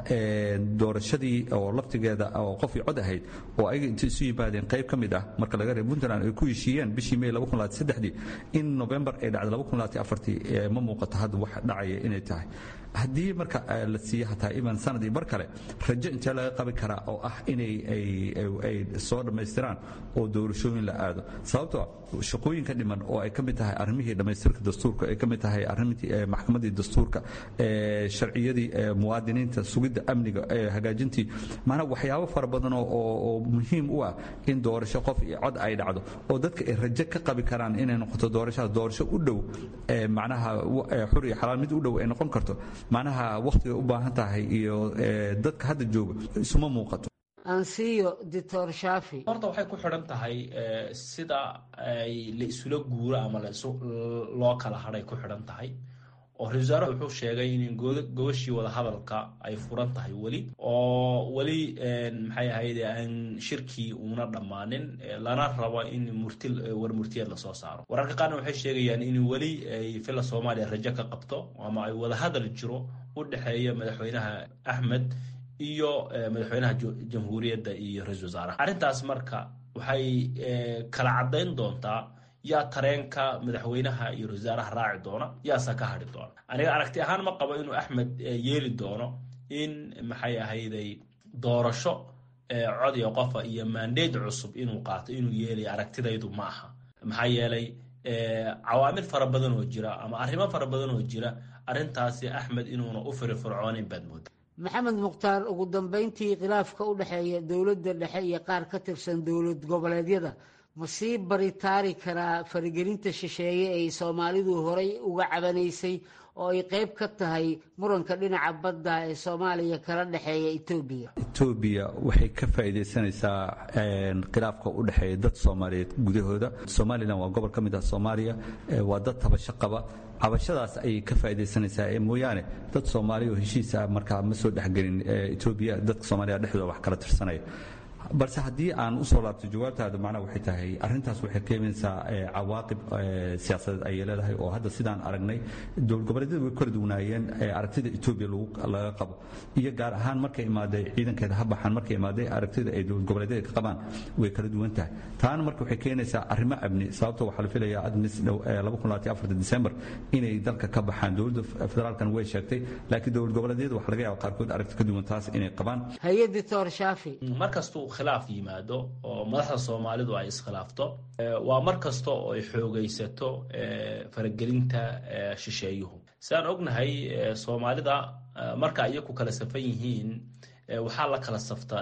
doorashadii oo laftigeeda oo qofii cod ahayd oo ay intii isu yimaadeen qayb ka mid ah marka laga reebo Puntland ay ku heshiiyeen bishii May laba kun iyo saddex in November ay dhacday laba kun iyo afar ma muuqato hadda wax dhacaya inay tahay haddii marka la siiyo hataa iman sanadii bar kale rajo inta laga qabi karaa oo ah inay ay ay soo dhameystiraan oo doorashooyin la aado sababtoo shaqooyinka dhiman oo ay ka mid tahay arrimihii dhameystirka dastuurka ay ka mid tahay arrimihii maxkamadii dastuurka ee sharciyadii muwaadiniinta sugidda amniga ee hagaajintii maana waxyaabo fara badan oo muhiim u ah in doorasho qof iyo cod ay dhacdo oo dadka ay rajo ka qabi karaan inay noqoto doorashada doorasho u dhow ee macnaha xur iyo xalaal mid u dhow ay noqon karto macnaha waqtiga u baahan tahay iyo dadka hadda jooga isuma muuqato. ansiyo doctor Shafi horta waxay ku xidhan tahay sida ay la isula guuro ama la loo kala haray ku xidhan tahay oo ra'iisul wuxuu sheegay in gobashii wada hadalka ay furan tahay wali oo wali maxay ahayd aan shirkii una dhamaanin lana rabo in murtil war murtiyad la soo saaro wararka qaarna waxay sheegayaan in wali ay fila Soomaaliya rajo ka qabto ama ay wada hadal jiro u dhaxeeya madaxweynaha Ahmed iyo madaxweynaha jamhuuriyadda iyo ra'iisul wasaaraha arrintaas marka waxay kala cadeyn doontaa yaa tareenka madaxweynaha iyo wasaaraha raaci doona yaa ka hadhi doona aniga aragti ahaan ma qabo inuu Ahmed yeeli doono in maxay ahayday doorasho cod iyo qof iyo mandate cusub inuu qaato inuu yeeli aragtidaydu ma aha maxay yeelay cawaamil fara badan oo jira ama arrimo fara badan oo jira arrintaasi Ahmed inuuna u firfircoonin badmood. maxamed mukhtaar ugu dambeyntii khilaafka u dhaxeeya dowladda dhexe iyo qaar ka tirsan dowlad goboleedyada ma sii baritaari karaa faragelinta shisheeye ay Soomaalidu horay uga cabanaysay oo ay qayb ka tahay muranka dhinaca badda ee Soomaaliya kala dhaxeeya Itoobiya? Itoobiya waxay ka faa'iideysanaysaa khilaafka u dhaxeeya dad Soomaaliyeed gudahooda. Somaliland waa gobol ka mid ah Soomaaliya, waa dad tabasho qaba. cabashadaas ay ka faa'iideysanaysaa ee mooyaane dad Soomaaliya oo heshiisa markaa ma soo dhaxgelin Itoobiya dadka Soomaaliya dhexdooda wax kala tirsanaya balse haddii aan u soo laabto jawaabtaada macnaha waxay tahay arrintaas waxay keenaysaa cawaaqib siyaasadeed ay leedahay oo hadda sidaan aragnay dowlad goboleedyadu way kala duwanaayeen aragtida Itoobiya laga qabo iyo gaar ahaan markay imaaday ciidankeeda ha baxaan markay imaaday aragtida ay dowlad goboleedyada ka qabaan way kala duwan tahay taana marka waxay keenaysaa arrimo amni sababtoo waxaa la filayaa admis laba kun iyo afar December inay dalka ka baxaan dowladda federaalkan way sheegtay laakiin dowlad goboleedyadu waxa laga yaabaa qaarkood aragti ka duwan taas inay qabaan. hay'adda doctor Shafi markastuu khilaaf yimaado oo madaxda Soomaalidu ay iskhilaafto waa markasto oo ay xoogaysato faragelinta shisheeyuhu saan ognahay Soomaalida marka ay ku kala safan yihiin waxaa la kala safta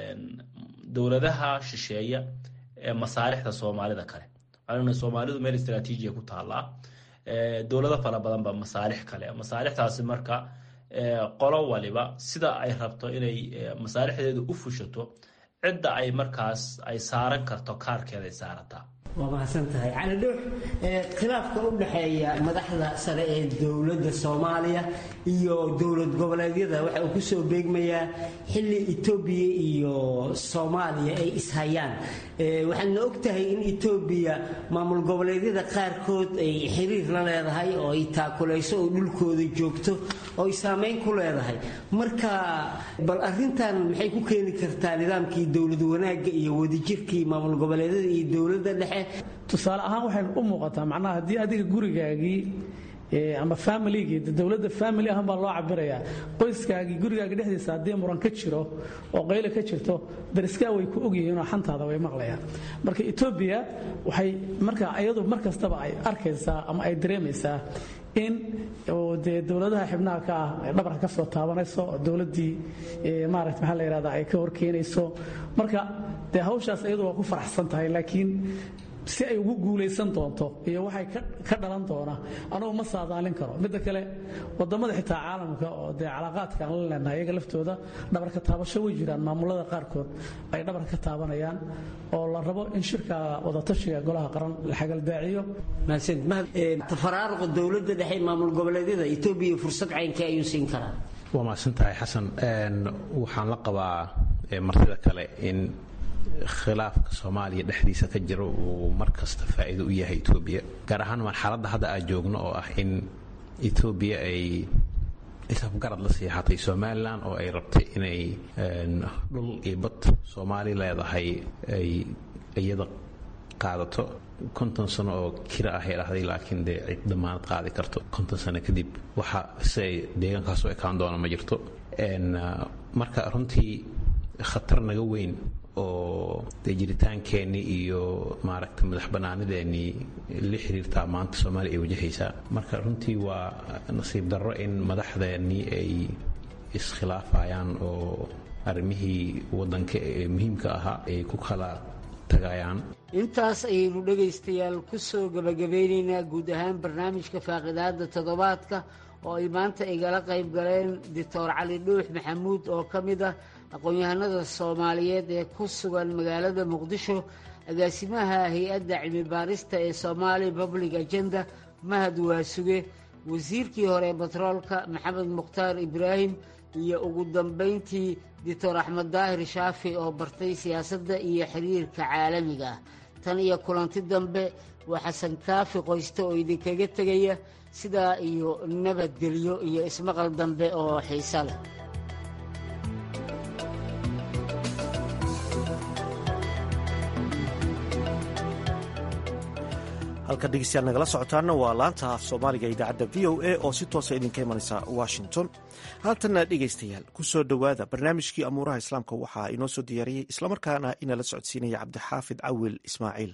dowladaha shisheeya ee masaalixda Soomaalida kale waxaana Soomaalidu meel istiraatiiji ku taala dowlado fara badan ba masaalix kale masaalixdaasi marka qolo waliba sida ay rabto inay masaalixdeedu u fushato cidda ay markaas ay saaran karto kaarkeeda ay saarataa. waa mahadsan tahay cali dhuux khilaafka u dhaxeeya madaxda sare ee dowladda Soomaaliya iyo dowlad goboleedyada waxa uu ku soo beegmayaa xilli Itoobiya iyo Soomaaliya ay ishayaan waxaan ogtahay in Itoobiya maamul goboleedyada qaarkood ay xiriir la leedahay oo ay taakulayso oo dhulkooda joogto oo ay saameyn ku leedahay marka bal arrintan maxay ku keeni kartaa nidaamkii dowlad wanaagga iyo wadajirkii maamul goboleedyada iyo dowladda dhexe? tusaale ahaan waxay u muuqataa macnaha haddii adiga gurigaagii ama familigii dowladda family ahaan baa loo cabirayaa qoyskaagii gurigaaga dhexdiisa haddii muran ka jiro oo qaylo ka jirto dariskaa way ku ogyihiin oo xantaada way maqlayaan marka Ethiopia waxay marka ayadu mar kastaba ay arkaysaa ama ay dareemaysaa in oo de dawladaha xibnaha ka ah dhabarka ka soo taabanayso dawladii ee maaragtay waxa la yiraahdaa ay ka horkeenayso marka de hawshaas ayadu waa ku faraxsan tahay laakiin si ay ugu guuleysan doonto iyo waxay ka dhalan doona anoo ma saadaalin karo mid kale wadamada xitaa caalamka oo de calaaqaadka aan la leenahay iyaga laftooda dhabarka taabasho way jiraan maamulada qaarkood ay dhabarka ka taabanayaan oo la rabo in shirka wada tashiga golaha qaran la xagal daaciyo maasid ma tafaraaruqa dawladda dhexe maamul goboleedyada Itoobiya fursad caynka ayuu siin karaa waa maasantahay xasan een waxaan la qabaa martida kale in khilaafka Soomaaliya dhexdiisa ka jiro uu markasta faa'iido u yahay Itoobiya gaar ahaan marxaladda hadda aan joogno oo ah in Itoobiya ay isaf garad la siixatay Somaliland oo ay rabtay inay dhul iyo bad Soomaali leedahay ay iyada qaadato konton sano oo kira ah heerahday laakiin de cid damaanad qaadi karto konton sano kadib waxa say deegaankaas oo ekaan doona ma jirto een marka runtii khatar naga weyn oo jiritaankeeni iyo maaragtay madax banaanideeni la xiriirta maanta Soomaaliya ay wajahaysa marka runtii waa nasiib darro in madaxdeeni ay iskhilaafayaan oo arrimihii wadanka ee muhiimka ahaa ay ku kala tagayaan intaas ayaynu dhagaystayaal ku soo gabagabaynaynaa guud ahaan barnaamijka faaqidaada toddobaadka oo ay maanta igala qayb galeen Doctor Cali Dhuux Maxamuud oo ka mid ah aqoon-yahanada Soomaaliyeed ee ku sugan magaalada Muqdisho agaasimaha hay'adda cilmi baarista ee Somali Public Agenda Mahad Waasuge wasiirkii hore batroolka Maxamed Mukhtaar Ibraahim iyo ugu dambeyntii Doctor Axmed Daahir Shaafi oo bartay siyaasadda iyo xiriirka caalamiga tan iyo kulanti dambe waa Xasan Kaafi qoysta oo idinkaga tagaya sidaa iyo nabadgelyo iyo ismaqal dambe oo xiiso leh halka dhegeystayaal nagala socotaana waa laanta af Soomaaliga idaacadda V O A oo si toos ah idinka imanaysa Washington halkana dhegeystayaal ku soo dhawaada barnaamijkii amuuraha islaamka waxaa inoo soo diyaariyay isla markaana inala socodsiinaya Cabdixaafid Cawil Ismaaciil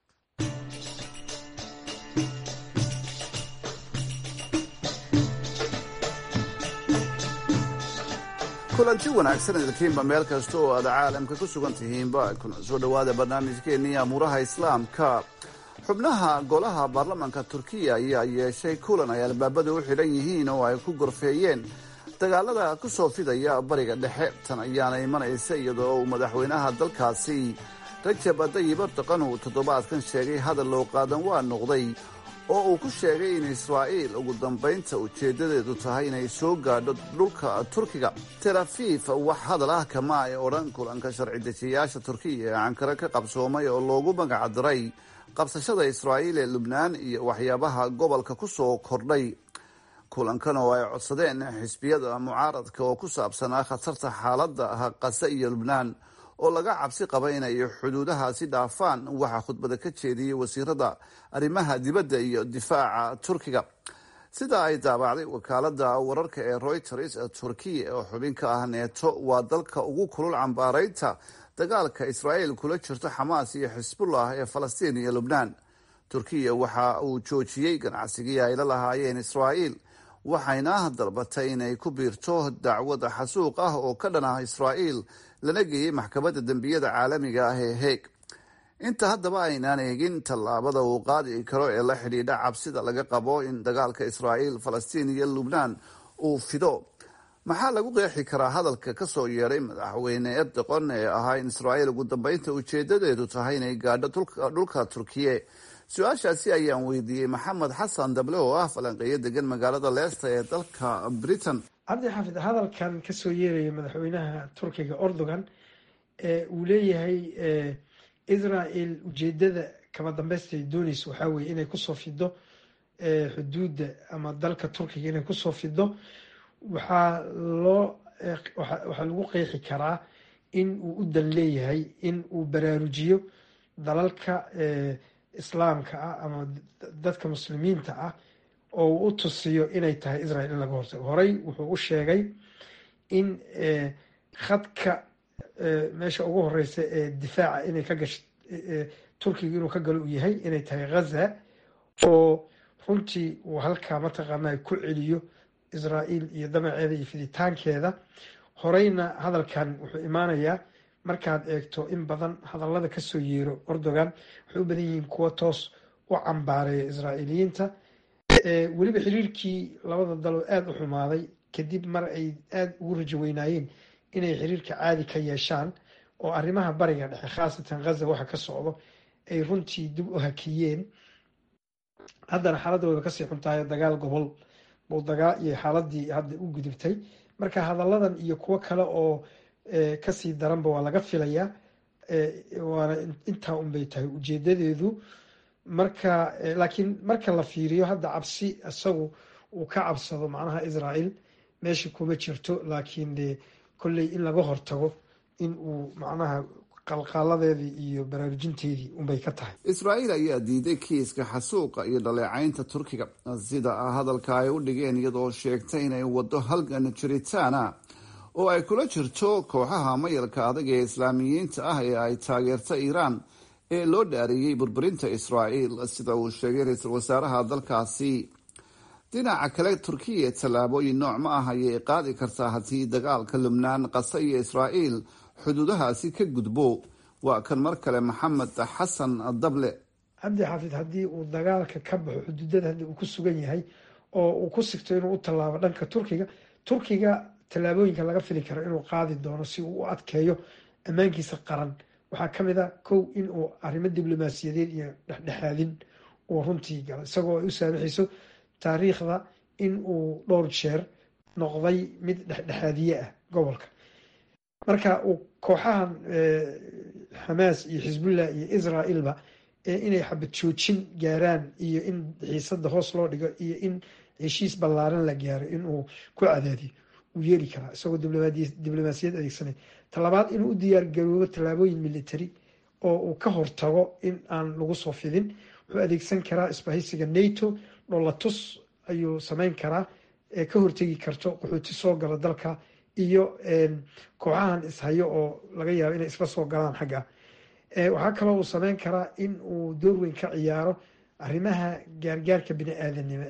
kulanti wanaagsan idinkiinba meel kasta oo aad caalamka ku sugan tihiinba kuna soo dhawaada barnaamijkeennii amuuraha islaamka xubnaha golaha baarlamaanka Turkiya ayaa yeeshay kulan ay albaabada u xidhan yihiin oo ay ku gorfeeyeen dagaalada ku soo fidaya bariga dhexe tan ayaana imanaysa iyadoo uu madaxweynaha dalkaasi Rajab Tayyip Erdogan uu toddobaadkan sheegay hadal loo qaadan waa noqday oo uu ku sheegay in Israa'iil ugu dambeynta ujeedadeedu tahay inay soo gaadho dhulka Turkiga Tel Aviv wax hadal ah kama ay odhan kulanka sharci dejiyaasha Turkiya ee Ankara ka qabsoomay oo loogu magac daray qabsashada Israa'iil ee Lubnaan iyo waxyaabaha gobolka ku soo kordhay kulankan oo ay codsadeen xisbiyada mucaaradka oo ku saabsanaa khatarta xaaladda Gaza iyo Lubnaan oo laga cabsi qaba inay xuduudahaasi dhaafaan waxa khudbada ka jeediyay wasiirada arrimaha dibadda iyo difaaca Turkiga sida ay daabacday wakaalada wararka ee Reuters Turkiya oo xubin ka ah NATO waa dalka ugu kulul cambaaraynta dagaalka Israa'iil kula jirto Xamaas iyo Xisbullah ee Falastiin iyo Lubnaan Turkiya waxa uu joojiyay ganacsigii ay la lahaayeen Israa'iil waxayna dalbatay inay ku biirto dacwada xasuuq ah oo ka dhan ah Israa'iil lana geeyay maxkamadda dambiyada caalamiga ah ee Hague inta haddaba aynaan eegin tallaabada uu qaadi karo ee la xidhiidha cabsida laga qabo in dagaalka Israa'iil Falastiin iyo Lubnaan uu fido maxaa lagu qeexi karaa hadalka ka soo yeeray madaxweyne Erdogan ee ahaa in Israa'iil ugu dambeynta ujeedadeedu tahay inay gaadho dhulka Turkiya su-aashaasi ayaan weydiiyey Maxamed Xasan Dable oo ah falanqeeyo degan magaalada Leicester ee dalka Britain cabdi xafid hadalkan ka soo yeeraya madaxweynaha Turkiga Erdogan ee uu leeyahay Israa'iil ujeedada kama dambeystay doonayso waxa weeye inay ku soo fido xuduudda ama dalka Turkiga inay ku soo fido waxaa loo waxaa lagu qeexi karaa in uu u dan leeyahay in uu baraarujiyo dalalka islaamka ah ama dadka muslimiinta ah oo uu u tusiyo inay tahay israel in laga hortago. horey wuxuu u sheegay in khadka meesha ugu horeysa ee difaaca inay ka gasho turkiga inuu ka galo uu yahay inay tahay ghaza, oo runtii uu halkaa mataqaanaa ku celiyo israel iyo damaceeda iyo fiditaankeeda. horeyna hadalkan wuxuu imaanayaa markaad eegto in badan hadallada kasoo yeero Erdogan waxay u badan yihiin kuwa toos u cambaareeya israa'iiliyiinta. weliba xiriirkii labada dal oo aada u xumaaday kadib mar ay aada ugu rajo weynaayeen inay xiriirka caadi ka yeeshaan, oo arrimaha bariga dhexe khaasatan ghaza waxa ka socdo ay runtii dib u hakiyeen. haddana xaaladooda kasii xuntahay dagaal gobol buu dagaa iyo xaaladii hadda u gudubtay. marka hadalladan iyo kuwo kale oo kasii daranba waa laga filayaa, waana intaa unbay tahay ujeedadeedu. marka laakiin marka la fiiriyo hadda cabsi isagu uu ka cabsado macnaha israel meesha kuma jirto, laakiin de kolley in laga hortago in uu macnaha qalqaaladeedii iyo baraarujinteedii unbay ka tahay. israa'iil ayaa diiday kiiska xasuuqa iyo dhaleecaynta turkiga sida hadalka ay u dhigeen, iyadoo sheegtay inay wado halgan jiritaana oo ay kula jirto kooxaha mayalka adag ee islaamiyiinta ah ee ay taageerta iiraan ee loo dhaariyey burburinta israa'iil, sida uu sheegay ra-iisul wasaaraha dalkaasi. dhinaca kale turkiya tallaabooyin nooc ma ah ayay qaadi kartaa haddii dagaalka lubnaan, qasa iyo israa'iil xuduudahaasi ka gudbo. waa kan mar kale maxamed xasan dable. cabdi xaafid, haddii uu dagaalka ka baxo xuduudada hadda uu ku sugan yahay oo uu ku sigto inuu u tallaabo dhanka turkiga turkiga tallaabooyinka laga fili karo inuu qaadi doono si uu u adkeeyo ammaankiisa qaran waxaa ka mid a kow in uu arrimo diblomaasiyadeed iyo dhexdhexaadin uu runtii galo, isagoo ay u saamaxayso taariikhda in uu dhowr jeer noqday mid dhexdhexaadiye ah gobolka. marka uu kooxahan xamaas iyo xisbullah iyo israailba inay xabad joojin gaaraan iyo in xiisada hoos loo dhigo iyo in heshiis ballaaran la gaaro inuu ku cadaadiyo uu yeeri karaa isagoo diblomaasiyad adeegsanay. talabaad inuu u diyaar garoobo tallaabooyin military oo uu ka hortago in aan lagu soo fidin. wuxuu adeegsan karaa isbahaysiga nato, dholatus ayuu sameyn karaa ee ka hortegi karto qaxooti soo gala dalka iyo kooxahan ishayo oo laga yaabo inay isla soo galaan xagga. waxaa kaloo uu sameyn karaa in uu door weyn ka ciyaaro arrimaha gaargaarka bini aadanimo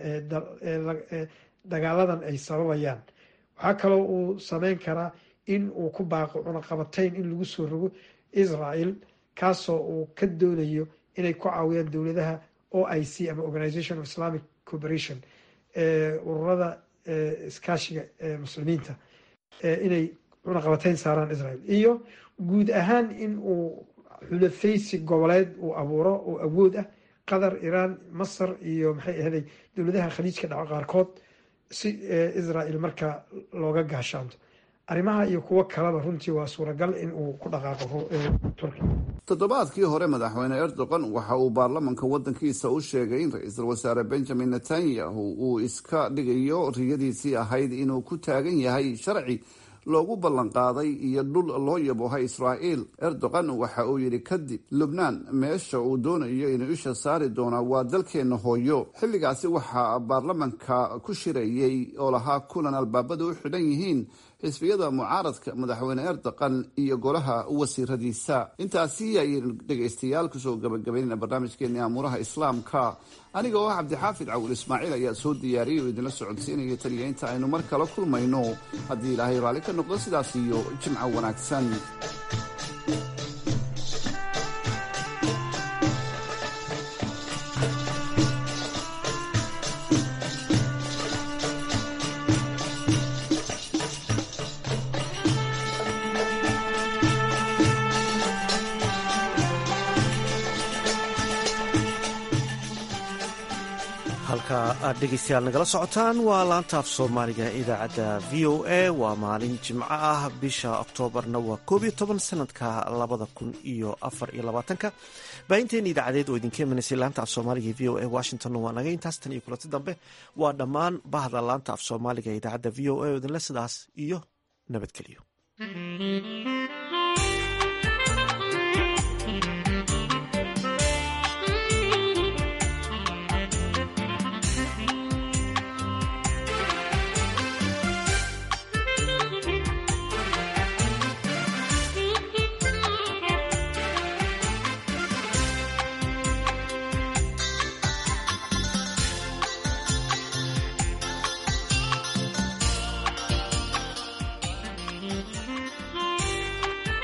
ee dagaaladan ay sababayaan. waxaa kaloo uu sameyn karaa in uu ku baaqo cunaqabatayn in lagu soo rogo israel, kaasoo uu ka doonayo inay ku caawiyaan dowladaha o i c ama Organization of Islamic Cooperation, ururada iskaashiga ee muslimiinta, inay cunaqabatayn saaraan israel, iyo guud ahaan in uu xulafaysi goboleed uu abuuro oo awood ah qatar, iiraan, masar iyo maxay ahday dowladaha khaliijka dhaco qaarkood si israel marka looga gaashaanto. arrimaha iyo kuwo kaleba runtii waa suuragal in uu ku dhaqaaqo turkiya. toddobaadkii hore madaxweyne erdogan waxa uu baarlamanka wadankiisa u sheegay in ra-iisul wasaare benjamin netanyahu uu iska dhigayo riyadiisii ahayd inuu ku taagan yahay sharci loogu ballan qaaday iyo dhul loo yaboohay israa'iil. erdogan waxa uu yidhi kadib lubnaan meesha uu doonayo inuu isha saari doonaa waa dalkeena hooyo. xilligaasi waxaa baarlamanka ku shirayey oo lahaa kulan albaabada u xidhan yihiin xisbiyada mucaaradka madaxweyne erdogan iyo golaha wasiiradiisa. intaasi ayaynu dhegaystayaal kusoo gabagabaynayna barnaamijkeeni amuuraha islaamka. aniga oo ah cabdixaafid cawil ismaaciil ayaa soo diyaariyay oo idinla socodsiinaya taliya inta aynu mar kale kulmayno haddii ilaahay raalli ka noqdo sidaas iyo jimco wanaagsan. aad dhegeystayaal nagala socotaan waa laanta af soomaaliga idaacadda v o a. waa maalin jimco ah, bisha oktoobarna waa koob iyo toban sanadka labada kun iyo afar iyo labaatanka. baahinteena idaacadeed oo idinka imaneysay laanta af soomaaliga v o a washington waa naga intaas. tan iyo kulanti dambe waa dhammaan bahda laanta af soomaaliga idaacadda v o a oo idinle sidaas iyo nabadgelyo.